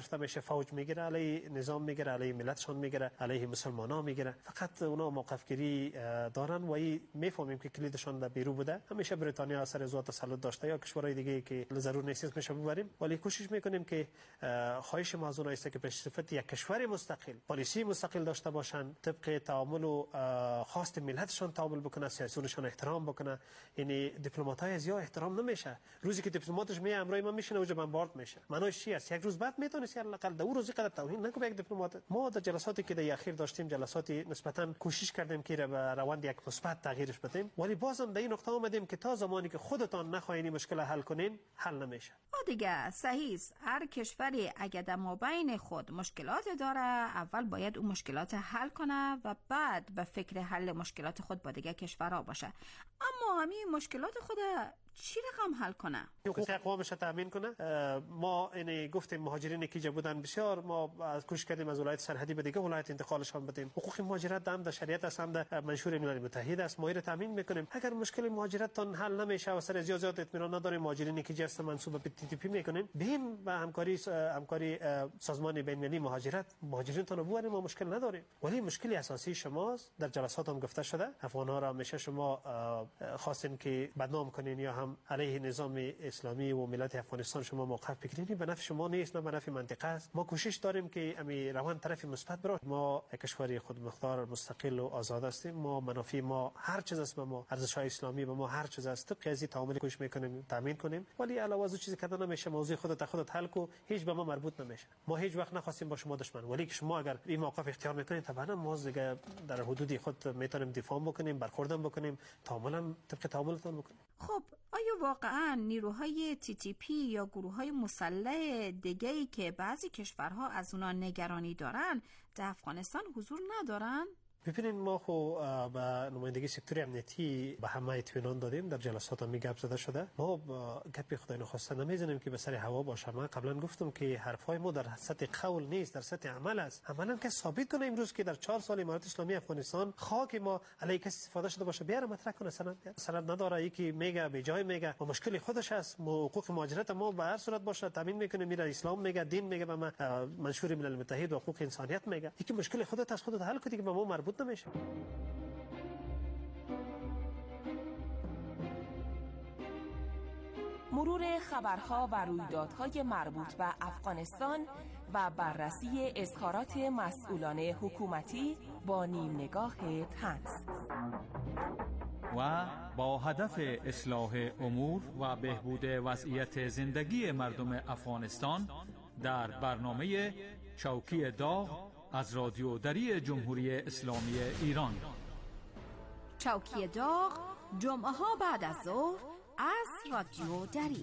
[SPEAKER 8] گفته میشه فوج میگیره علیه نظام میگیره، علیه ملتشان میگیره، علیه مسلمانان میگیره. فقط اونا موقف گیری دارن و میفهمیم که کلیدشان در بیرو بوده. همیشه بریتانیا اثر زیاد تسلط داشته یا کشورهای دیگه که ضرور نیست میشه ببریم، ولی کوشش میکنیم که خواهش ما از اونها است که به صفت یک کشور مستقل پالیسی مستقل داشته باشن، طبق تعامل و خواست ملتشان تعامل بکنه، سیاستشان احترام بکنه. یعنی دیپلمات‌های از یا احترام نمیشه. روزی که دیپلماتش می امروز ما میشینه و بمبارد میشه، معنیش چی است؟ یک روز بعد میتونه حداقل دو روزی قدر توهین نکنه یک دیپلمات. ما در جلساتی که در اخیر داشتیم جلساتی نسبتا کوشش کردیم که به روند یک مثبت تغییرش بدیم، ولی بازم در این نقطه اومدیم که تا زمانی که خودتان نخواهید مشکل حل کنین حل نمیشه.
[SPEAKER 7] دیگه صحیح است. هر کشوری اگه در مابین خود مشکلات داره، اول باید اون مشکلات حل کنه و بعد به فکر حل مشکلات خود با دیگه کشورها باشه. اما همین مشکلات خود چی رقم حل کنه؟
[SPEAKER 8] حقوق اقوامش تامین کنه. ما این گفتیم مهاجرین که بودن بسیار، ما از کوشش کردیم از ولایت سرحدی به دیگه ولایت انتقالش هم بدیم. حقوق مهاجرت هم در شریعت است، هم در منشور ملل متحد است، ما این تامین میکنیم. اگر مشکل مهاجرت تان حل نمیشه و سر زیاد اطمینان نداریم مهاجرینی که جست منسوب به TTP میکنیم، بیم به همکاری سازمان بین‌المللی مهاجرین تان رو ما مشکل نداریم. ولی مشکل اساسی شماست، در جلسات هم گفته شده، افغان‌ها را همیشه شما خواستین که بدنام کنین یا هم علیه نظام اسلامی و ملت افغانستان شما موقف بگیرید. به نفع شما نیست، نه به نفع منطقه است. ما کوشش داریم که امی روان طرف مثبت برای ما کشوری خودمختار مستقل و آزاد هستیم. ما منافع ما هر چیز است، ما ارزش‌های اسلامی به ما هر چیز است، طبق از تعامل کوشش میکنیم تامین کنیم. ولی علاوه از چیزی کردن نمیشه. موضوع خودت حل کو، هیچ به ما مربوط نمیشه. ما هیچ وقت نخواستیم با شما دشمن، ولی که شما اگر این موقف اختیار میکنید طبعا ما دیگه در حدودی خود میتونیم دفاع بکنیم، برخوردم بکنیم، تعامل طبق تعاملتون بکنیم.
[SPEAKER 7] خب آیا واقعا نیروهای TTP یا گروه‌های مسلح دیگه‌ای که بعضی کشورها از اونا نگرانی دارن در افغانستان حضور ندارن؟
[SPEAKER 8] ببینید ما خو به نمایندگی سکتور امنیتی به همه اطمینان دادیم، در جلسات هم گپ زده شده. ما گپی خدای نخواسته نمیزنیم که به سر هوا باشه. من قبلا گفتم که حرفای ما در سطح قول نیست، در سطح عمل است. عملا که ثابت کنه امروز که در 4 سال امارات اسلامی افغانستان خاک ما علیه کسی استفاده شده باشه، بیاره مطرح کنه. سند نداره، یکی میگه به جای میگه و مشکل خودش است. حقوق مهاجرت ما به هر صورت باشه تامین میکنه، میره اسلام میگه، دین میگه، به ما منشور ملل متحد و حقوق انسانیت میگه. یکی مشکل خودت از خودت حل کنی که به ما مربوط نمیشه.
[SPEAKER 9] مرور خبرها و رویدادهای مربوط به افغانستان و بررسی اظهارات مسئولان حکومتی با نیم نگاه طنز
[SPEAKER 10] و با هدف اصلاح امور و بهبود وضعیت زندگی مردم افغانستان در برنامه چوکی داغ از رادیو دری جمهوری اسلامی ایران.
[SPEAKER 7] چوکی داغ جمعه ها بعد از ظهر از رادیو دری.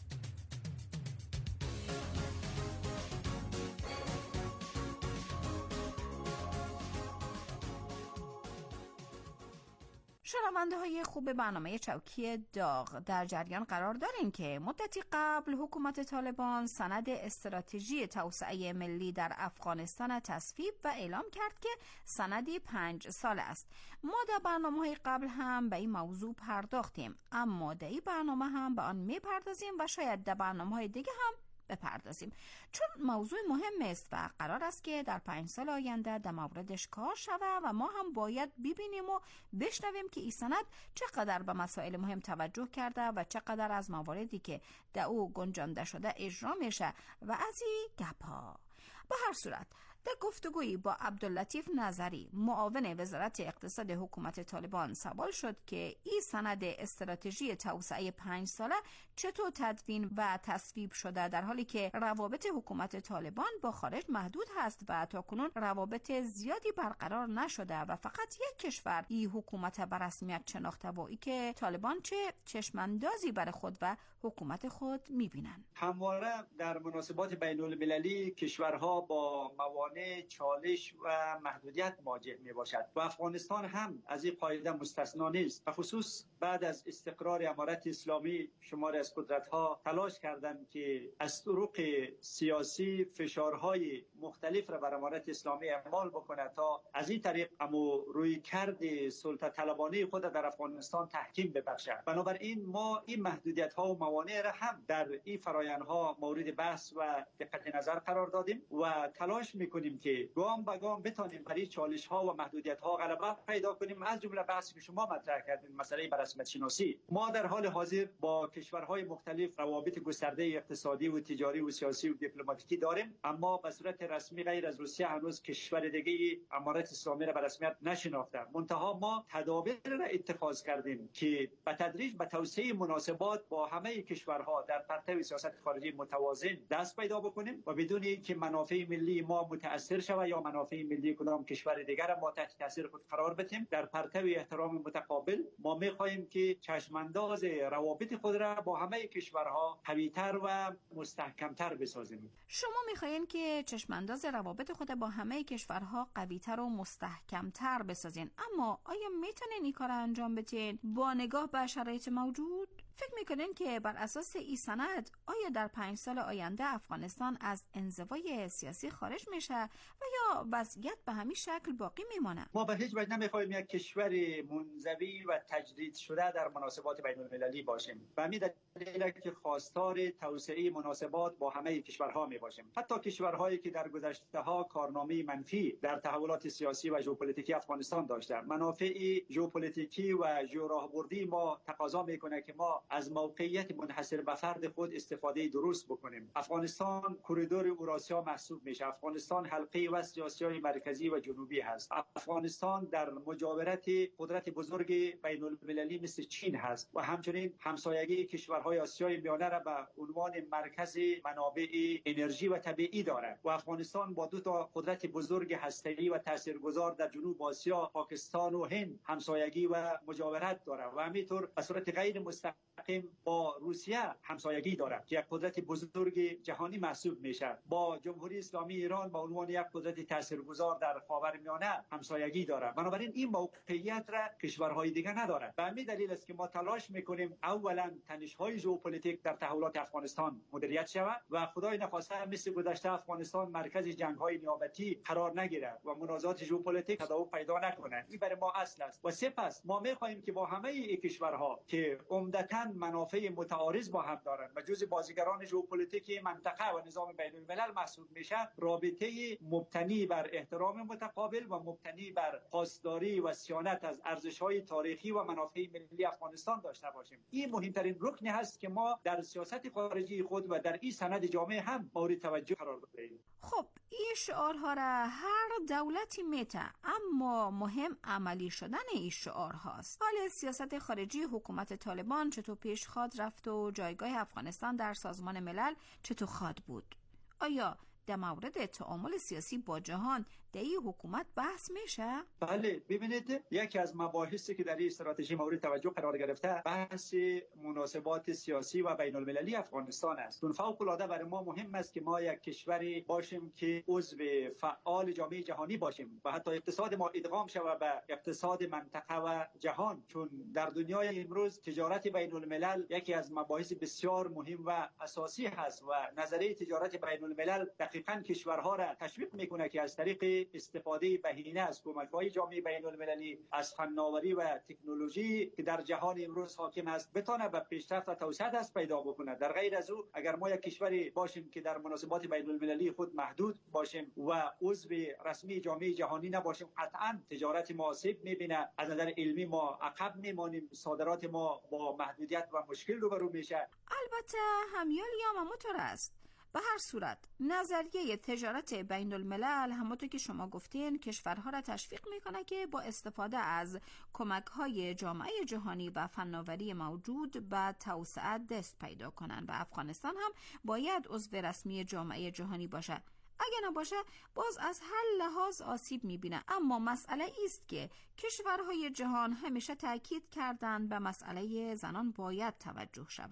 [SPEAKER 7] شنونده های خوب برنامه چوکی داغ، در جریان قرار دارین که مدتی قبل حکومت طالبان سند استراتژی توسعه ملی در افغانستان تصویب و اعلام کرد که سندی 5 ساله است. ما در برنامه‌های قبل هم به این موضوع پرداختیم، اما در این برنامه هم به آن میپردازیم و شاید در برنامه‌های دیگه هم بپردازیم، چون موضوع مهم است و قرار است که در 5 سال آینده در موردش کار شود و ما هم باید ببینیم و بشنویم که این سند چقدر به مسائل مهم توجه کرده و چقدر از مواردی که در او گنجانده شده اجرا میشه و از این گپ‌ها. به هر صورت در گفتگویی با عبداللطیف نظری معاون وزارت اقتصاد حکومت طالبان سوال شد که این سند استراتژی توسعه 5 ساله چطور تدوین و تصویب شده در حالی که روابط حکومت طالبان با خارج محدود هست و تاکنون روابط زیادی برقرار نشده و فقط یک کشور این حکومت به رسمیت شناخته و ای که طالبان چه چشماندازی بر خود و حکومت خود میبینن.
[SPEAKER 11] همواره در مناسبات بین المللی کشورها با موانع موانع، چالش و محدودیت مواجه میباشد و افغانستان هم از این قاعده مستثنا نیست. به خصوص بعد از استقرار امارت اسلامی شماری از قدرت‌ها تلاش کردند که از طرق سیاسی فشارهای مختلف را بر امارت اسلامی اعمال بکنه تا از این طریق رویکرد سلطه طلبانه خود در افغانستان تحکیم ببخشد. بنابراین ما این محدودیت‌ها و موانع را هم در این فرآیندها مورد بحث و دقت نظر قرار دادیم و تلاش می‌کنیم که گام به گام بتونیم بر این چالش‌ها و محدودیت‌ها غلبه پیدا کنیم. از جمله بحثی که شما مطرح کردین، مسئله رسمیت شناسی، ما در حال حاضر با کشورهای مختلف روابط گسترده اقتصادی و تجاری و سیاسی و دیپلماتیکی داریم، اما به صورت رسمی غیر از روسیه هنوز کشور دیگه امارت اسلامی را به رسمیت نشناخته. منتها ما تدابیر را اتخاذ کردیم که به تدریج به توسعه مناسبات با همه کشورها در پرتو سیاست خارجی متوازن دست پیدا بکنیم و بدون اینکه منافع ملی ما متاثر شود یا منافع ملی کدام کشور دیگر را ما تحت تاثیر خود قرار بدیم، در پرتو احترام متقابل ما می‌خواهیم که چشمانداز روابط خود را با همه کشورها قوی‌تر و مستحکم‌تر بسازیم.
[SPEAKER 7] شما می‌خواهید که چشمانداز روابط خود با همه کشورها قوی‌تر و مستحکم‌تر بسازین، اما آیا میتونین این کار انجام بدین با نگاه به شرایط موجود؟ فکر میکنین که بر اساس این سند آیا در 5 سال آینده افغانستان از انزوای سیاسی خارج میشه و یا وضعیت به همین شکل باقی میمانه؟
[SPEAKER 11] ما به هیچ وجه نمیخوایم یک کشور منزوی و تجدید شده در مناسبات بین المللی باشیم. به همین دلیل که خواستار توسعه مناسبات با همه کشورها میباشیم. حتی کشورهایی که در گذشته‌ها کارنامه منفی در تحولات سیاسی و ژئوپلیتیکی افغانستان داشتند، منافع ژئوپلیتیکی و ژئوراهبردی ما تقاضا میکنه که ما از موقعیت منحصر به فرد خود استفاده درست بکنیم. افغانستان کوریدور اوراسیا محسوب میشه. افغانستان حلقه وصل آسیای مرکزی و جنوبی هست. افغانستان در مجاورت قدرت بزرگ بین المللی مثل چین هست و همچنین همسایگی کشورهای آسیای میانه را به عنوان مرکز منابع انرژی و طبیعی دارد و افغانستان با 2 تا قدرت بزرگ هسته‌ای و تاثیرگذار در جنوب آسیا، پاکستان و هند همسایگی و مجاورت دارد و همینطور به صورت غیر مستقیم با روسیه همسایگی دارد که یک قدرت بزرگ جهانی محسوب میشه. با جمهوری اسلامی ایران به عنوان یک قدرت تاثیرگذار در خاورمیانه همسایگی دارد. بنابراین این موقعیت را کشورهای دیگه ندارد. به همین دلیل است که ما تلاش میکنیم اولا تنش‌های ژئوپلیتیک در تحولات افغانستان مدیریت شود و خدای نخواسته مثل گذشته افغانستان مرکز جنگ‌های نیابتی قرار نگیرد و منازعات ژئوپلیتیک تداوم پیدا نکنه. این برای ما اصل است. و سپس ما میخواهیم که با همه این کشورها که عمدتاً منافع متعارض با هم دارند و جزء بازیگران ژئوپلیتیک منطقه و نظام بین الملل محسوب میشه، رابطه مبتنی بر احترام متقابل و مبتنی بر پاسداری و صیانت از ارزش‌های تاریخی و منافع ملی افغانستان داشته باشیم. این مهمترین رکنی هست که ما در سیاست خارجی خود و در این سند جامع هم مورد توجه قرار دادیم.
[SPEAKER 7] خب این شعارها را هر دولتی میته، اما مهم عملی شدن این شعارهاست. حال سیاست خارجی حکومت طالبان چطور پیش خواد رفت و جایگاه افغانستان در سازمان ملل چطور خواد بود؟ آیا در مورد تعامل سیاسی با جهان در این حکومت بحث میشه؟
[SPEAKER 11] بله، ببینید یکی از مباحثی که در این استراتژی مورد توجه قرار گرفته بحث مناسبات سیاسی و بین المللی افغانستان است. چون فوق العاده برای ما مهم است که ما یک کشوری باشیم که عضو فعال جامعه جهانی باشیم و حتی اقتصاد ما ادغام شود به اقتصاد منطقه و جهان، چون در دنیای امروز تجارت بین الملل یکی از مباحث بسیار مهم و اساسی هست و نظریه تجارت بین الملل دقیقاً کشورها را تشویق میکنه که از طریق استفاده بهینه از کمک‌های جامعه بین المللی، از فناوری و تکنولوژی که در جهان امروز حاکم است بتونه به پیشرفت و توسعه دست پیدا بکنه. در غیر از او اگر ما یک کشوری باشیم که در مناسبات بین المللی خود محدود باشیم و عضو رسمی جامعه جهانی نباشیم، قطعاً تجارت ما آسیب می‌بینه، از نظر علمی ما عقب میمانیم، صادرات ما با محدودیت و مشکل روبرو میشه.
[SPEAKER 7] البته همیال یا همونطور است. به هر صورت نظریه تجارت بین الملل همونطور که شما گفتین کشورها را تشویق میکنه که با استفاده از کمک‌های جامعه جهانی و فناوری موجود به توسعه دست پیدا کنند و افغانستان هم باید عضو رسمی جامعه جهانی باشه. اگه نباشه باز از هر لحاظ آسیب میبینه. اما مسئله است که کشورهای جهان همیشه تاکید کردند به مسئله زنان باید توجه شود.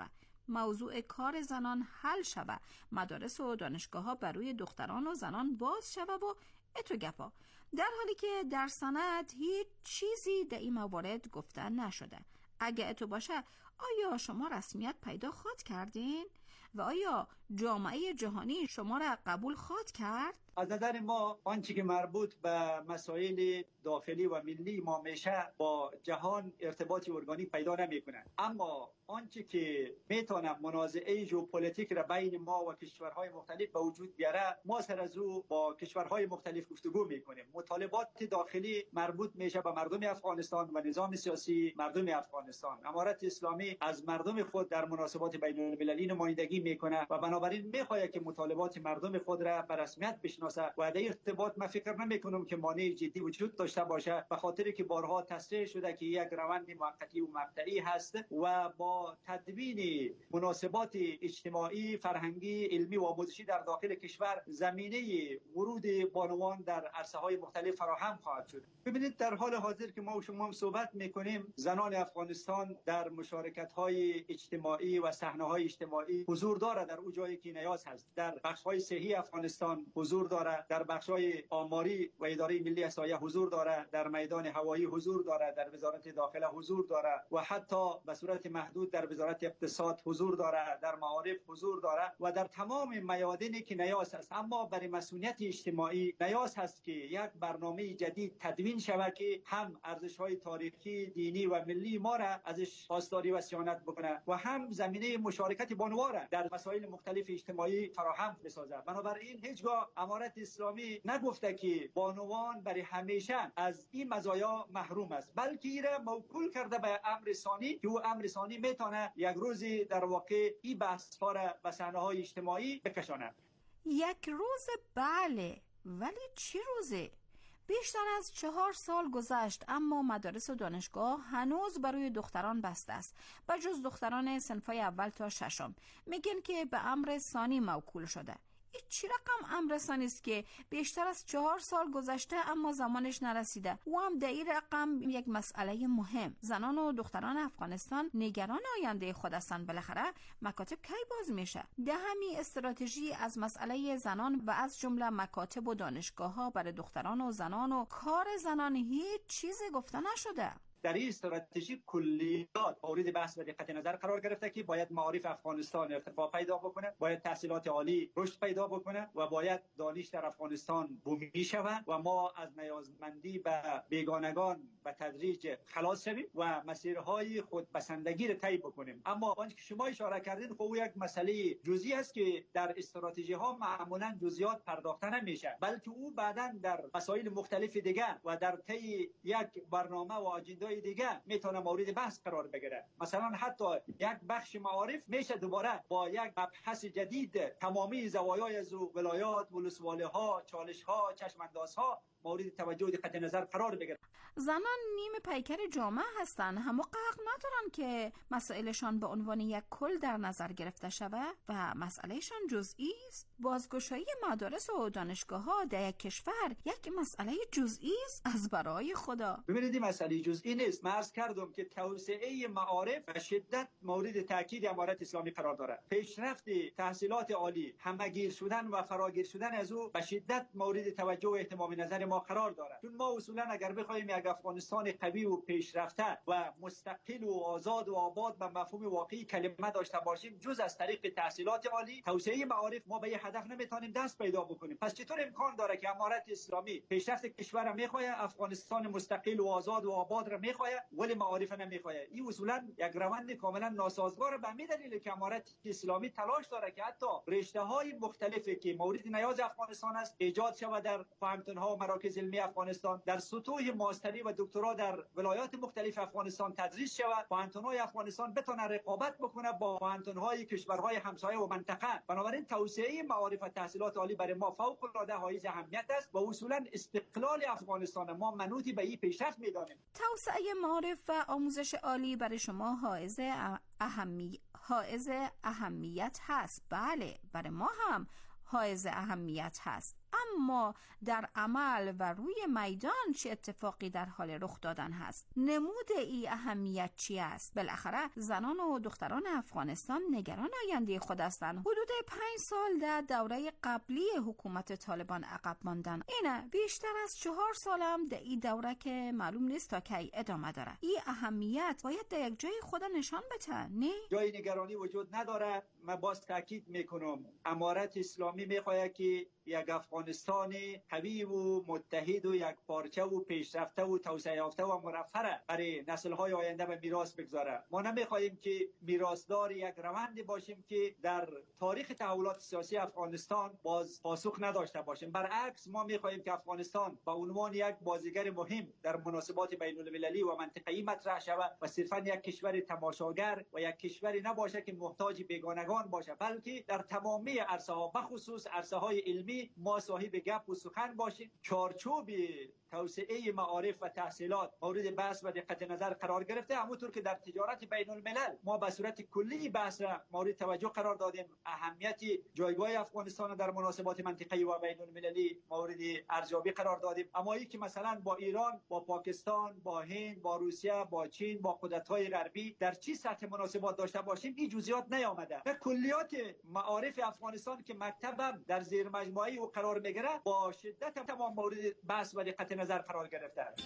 [SPEAKER 7] موضوع کار زنان حل شود، مدارس و دانشگاه‌ها برای دختران و زنان باز شود و اتو گپا، در حالی که در سند هیچ چیزی در این موارد گفته نشده. اگه اتو باشه، آیا شما رسمیت پیدا خواهد کردین؟ و آیا جامعه جهانی شما را قبول خواهد کرد؟
[SPEAKER 11] از نظر ما آنچه که مربوط به مسائل داخلی و ملی ما میشه با جهان ارتباطی ارگانیک پیدا نمیکنه، اما آنچه که میتونه منازعه ژئوپلیتیک را بین ما و کشورهای مختلف به وجود بیاره، ما سر از او با کشورهای مختلف گفتگو میکنیم. مطالبات داخلی مربوط میشه به مردم افغانستان و نظام سیاسی مردم افغانستان. امارت اسلامی از مردم خود در مناسبات بین المللی نمایندگی میکنه و بنابراین میخواهد که مطالبات مردم خود را به رسمیت بشناسه و در ارتباط من فکر نمیکنم که مانع جدی وجود داشته باشه، به خاطر که بارها تصریح شده که یک روند موقتی و مقطعی هست و با تدوین مناسبات اجتماعی، فرهنگی، علمی و آموزشی در داخل کشور زمینه ورود بانوان در عرصه‌های مختلف فراهم خواهد شد. ببینید در حال حاضر که ما و شما صحبت میکنیم، زنان افغانستان در مشارکت‌های اجتماعی و صحنه‌های اجتماعی حضور دارد در اون جایی که نیاز هست. در بخش‌های صحی افغانستان حضور دارد، در بخش‌های آماری و اداره ملی احصایه حضور دارد، در میدان هوایی حضور دارد، در وزارت داخله حضور دارد و حتی به صورت محدود در وزارت اقتصاد حضور دارد، در معارف حضور دارد و در تمام میادینی که نیاز است. اما برای مسئولیت اجتماعی نیاز هست که یک برنامه جدید تدوین شود که هم ارزش‌های تاریخی، دینی و ملی ما را ازش پاسداری و صیانت بکنه و هم زمینه مشارکت بانوان را در مسائل مختلف اجتماعی فراهم بسازد. بنابراین هیچگاه امارت اسلامی نگفته که بانوان برای همیشه از این مزایا محروم است، بلکه این را موکول کرده به امر ثانی که او امر ثانی میتونه یک روزی در واقع این بحث‌ها را به صحنه‌های اجتماعی بکشاند.
[SPEAKER 7] یک روز بله، ولی چی روزه؟ بیشتر از 4 سال گذشت اما مدارس و دانشگاه هنوز برای دختران بسته است، به جز دختران صنفای اول تا 6. میگن که به امر ثانی موکول شده. این چی رقم امر ثانی است که بیشتر از 4 سال گذشته اما زمانش نرسیده؟ و هم در این رقم یک مسئله مهم. زنان و دختران افغانستان نگران آینده خود هستند. بالاخره مکاتب کی باز میشه؟ ده همین استراتژی از مسئله زنان و از جمله مکاتب و دانشگاه‌ها برای دختران و زنان و کار زنان هیچ چیزی گفته نشده.
[SPEAKER 11] در این استراتژی کلیات مورد بحث و دقت نظر قرار گرفته که باید معارف افغانستان ارتفاع پیدا بکنه، باید تحصیلات عالی رشد پیدا بکنه و باید دانش در افغانستان بومی شود و ما از نیازمندی به بیگانگان به تدریج خلاص شویم و مسیرهای خودپسندگی را طی بکنیم. اما آنچه که شما اشاره کردین خب یک مسئله جزئی است که در استراتژی ها معمولا جزئیات پرداخته نمیشه، بلکه او بعداً در مسائل مختلف دیگه و در طی یک برنامه و آجنده دیگه میتونه مورد بحث قرار بگیره. مثلا حتی یک بخش معارف میشه دوباره با یک مبحث جدید تمامی زوایای از ولایات، ولسواله ها، چالش ها، چشم انداز ها مورد توجه و دقت نظر قرار بگیره.
[SPEAKER 7] زنان نیم پیکر جامعه هستند، هم حق ندارن که مسائلشان به عنوان یک کل در نظر گرفته شود و مسئلهشان جزئی است. بازگشایی مدارس و دانشگاه‌ها در یک کشور یک مسئله جزئی است از برای خدا.
[SPEAKER 11] ببینید این مسئله جزئی نیست. من عرض کردم که توسعه معارف به شدت مورد تاکید امارت اسلامی قرار دارد. پیشرفت تحصیلات عالی، همگیر شدن و فراگیر شدن از او به شدت مورد توجه و اهتمام نظر ما قرار دارد. چون ما اصولا اگر بخوایم یک افغانستان قوی و پیشرفته و مستقل و آزاد و آباد به مفهوم واقعی کلمه داشته باشیم، جز از طریق تحصیلات عالی، توسعه معارف، ما به این هدف نمیتونیم دست پیدا بکنیم. پس چطور امکان داره که امارت اسلامی پیشرفت کشور را میخواد، افغانستان مستقل و آزاد و آباد را میخواد ولی معارف نمیخواد؟ این اصولا یک روند کاملا ناسازگار به همین دلیل که امارت اسلامی تلاش داره که حتی رشته‌های مختلفی که مورد نیاز افغانستان است ایجاد شود در پوهنتون‌ها و مراکز علمی افغانستان، در سطوح ماستری و دکترا در ولایات مختلف افغانستان تدریس شود، پوهنتون‌های افغانستان بتونه رقابت بکنه با پوهنتون‌های کشورهای همسایه و منطقه. بنابراین توسعه معارف و تحصیلات عالی برای ما فوق‌العاده حائز اهمیت است و اصولا استقلال افغانستان ما منوط به این پیشرفت می‌دانیم.
[SPEAKER 7] توسعه معارف و آموزش عالی برای شما حائز اهمیت هست. بله، برای ما هم حائز اهمیت هست، اما در عمل و روی میدان چه اتفاقی در حال رخ دادن هست؟ نمود ای اهمیت چی است؟ بالاخره زنان و دختران افغانستان نگران آینده خود هستند. حدود 5 سال در دوره قبلی حکومت طالبان عقب ماندن. اینه بیشتر از 4 سال هم در این دوره که معلوم نیست تا کی ادامه داره. این اهمیت باید در یک جای خود نشان بده، نه؟
[SPEAKER 11] جای نگرانی وجود نداره. من باز تاکید میکنم امارت اسلامی میخواد که یک افغانستان قوی و متحد و یک پارچه و پیشرفته و توسعه یافته و مرفه برای نسل‌های آینده به میراث بگذاره. ما نمیخواهیم که میراثدار یک روندی باشیم که در تاریخ تحولات سیاسی افغانستان باز پاسخ نداشته باشیم. برعکس ما میخواهیم که افغانستان به عنوان یک بازیگر مهم در مناسبات بین‌المللی و منطقه‌ای مطرح شود و صرفاً یک کشور تماشاگر و یک کشوری نباشه که محتاج بیگانگان باشه، بلکه در تمامی عرصه‌ها بخصوص عرصه‌های علمی ما صاحب گپ و سخن باشیم. چارچوب توسعه معارف و تحصیلات مورد بحث و دقت نظر قرار گرفته، همونطور که در تجارت بین الملل ما به صورت کلی بحث را مورد توجه قرار دادیم. اهمیت جایگاه افغانستان در مناسبات منطقه‌ای و بین المللی مورد ارزیابی قرار دادیم. اما ای که مثلا با ایران، با پاکستان، با هند، با روسیه، با چین، با قدرت‌های غربی در چه سطح مناسبات داشته باشیم این جزئیات نیامده. در کلیات معارف افغانستان که مکتبم در زیر مجموعه او قرار میگیره با شدت تمام مورد بحث و دقت نظر قرار گرفته است.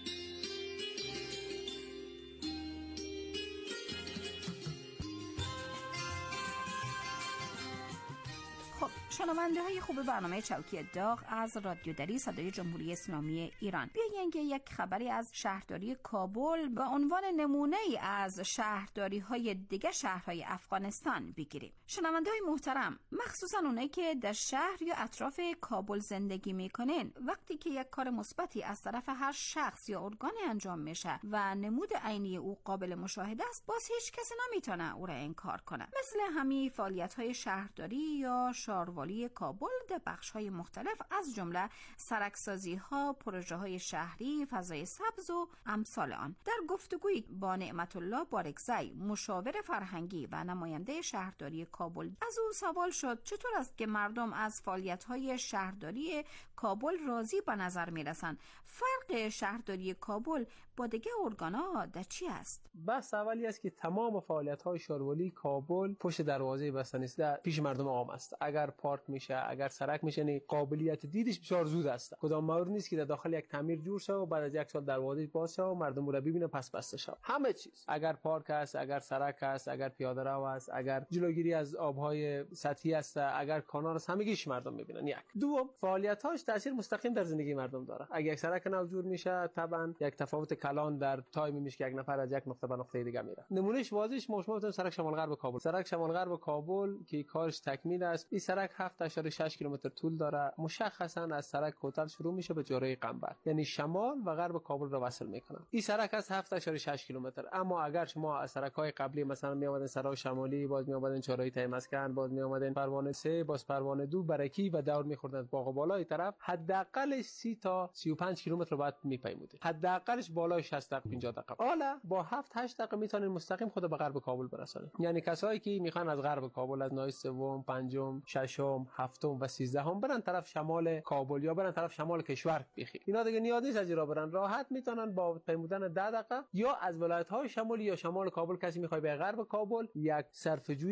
[SPEAKER 7] خب شنونده های خوب برنامه چوکی داغ از رادیو دری صدای جمهوری اسلامی ایران، بیاین که یک خبری از شهرداری کابل به عنوان نمونه ای از شهرداری های دیگه شهرهای افغانستان بگیریم. شنونده های محترم، مخصوصا اونایی که در شهر یا اطراف کابل زندگی میکنین، وقتی که یک کار مثبتی از طرف هر شخص یا ارگانی انجام میشه و نمود عینی او قابل مشاهده است، باز هیچ کسی نمیتونه او را انکار کنه. مثل همین فعالیت های شهرداری یا شاروالی کابل در بخش‌های مختلف از جمله سرکسازی‌ها، پروژه‌های شهری، فضای سبز و امثال آن. در گفتگویی با نعمت الله بارکزی، مشاور فرهنگی و نماینده شهرداری کابل، از او سوال شد چطور است که مردم از فعالیت‌های شهرداری کابل راضی به نظر می‌رسند. فرق شهرداری کابل با دیگه ارگان‌ها در چی است؟
[SPEAKER 12] بس اولی است که تمام فعالیت‌های شاروالی کابل پشت دروازه بسته نیست، در پیش مردم عام است. اگر پارک میشه، اگر سرک میشه، نه قابلیت دیدش بسیار زود است. کدام مورد نیست که در داخل یک تعمیر جور شه و بعد از یک سال دروازه باز شه و مردم رو ببینه پس بسته شه. همه چیز، اگر پارک است، اگر سرک است، اگر پیاده رو است، اگر جلوگیری از آبهای سطحی است، اگر کانال است، همگیش مردم میبینن. یک دوم، فعالیت‌هاش تاثیر مستقیم در زندگی مردم داره. اگر یک سرک نو جور میشه، طبعا یک تفاوت کلان در تایم میشه که یک نفر از یک نقطه به نقطه دیگه میره. نمونهش واضحش ما شما میتونیم سرک شمال غرب کابل. سرک شمال غرب کابل که کارش تکمیل است، این سرک 7.6 کیلومتر طول داره. مشخصا از سرک هتل شروع میشه به جوره قنبر، یعنی شمال و غرب کابل رو وصل میکنه. این سرک از 7.6 کیلومتر. اما اگر شما از سرک‌های قبلی مثلا می آمدن سرای شمالی، باز می آمدن چهارراه ته مسکن، باز می آمدن پروانه 3، باز پروانه 2 برکی و دور میخوردن باغ بالای طرف، حداقل 30 تا 35 کیلومتر بعد میپیموده. حداقلش بالای 60 تا 50 دقیقه. حالا با 7-8 دقیقه میتونین مستقیم خود به غرب کابل برسونید. یعنی کسایی که میخوان از غرب کابل، از ناحیه سوم، پنجم، ششم، هفتم و 13 برن طرف شمال کابل یا برن طرف شمال کشور بخیر، اینا دیگه نیاز نیست از راه برن، راحت میتونن با پیمودن 10 دقیقه یا از ولایت‌های شمالی یا شمال کابل کسی میخواد به غرب کابل یک صرفه‌جویی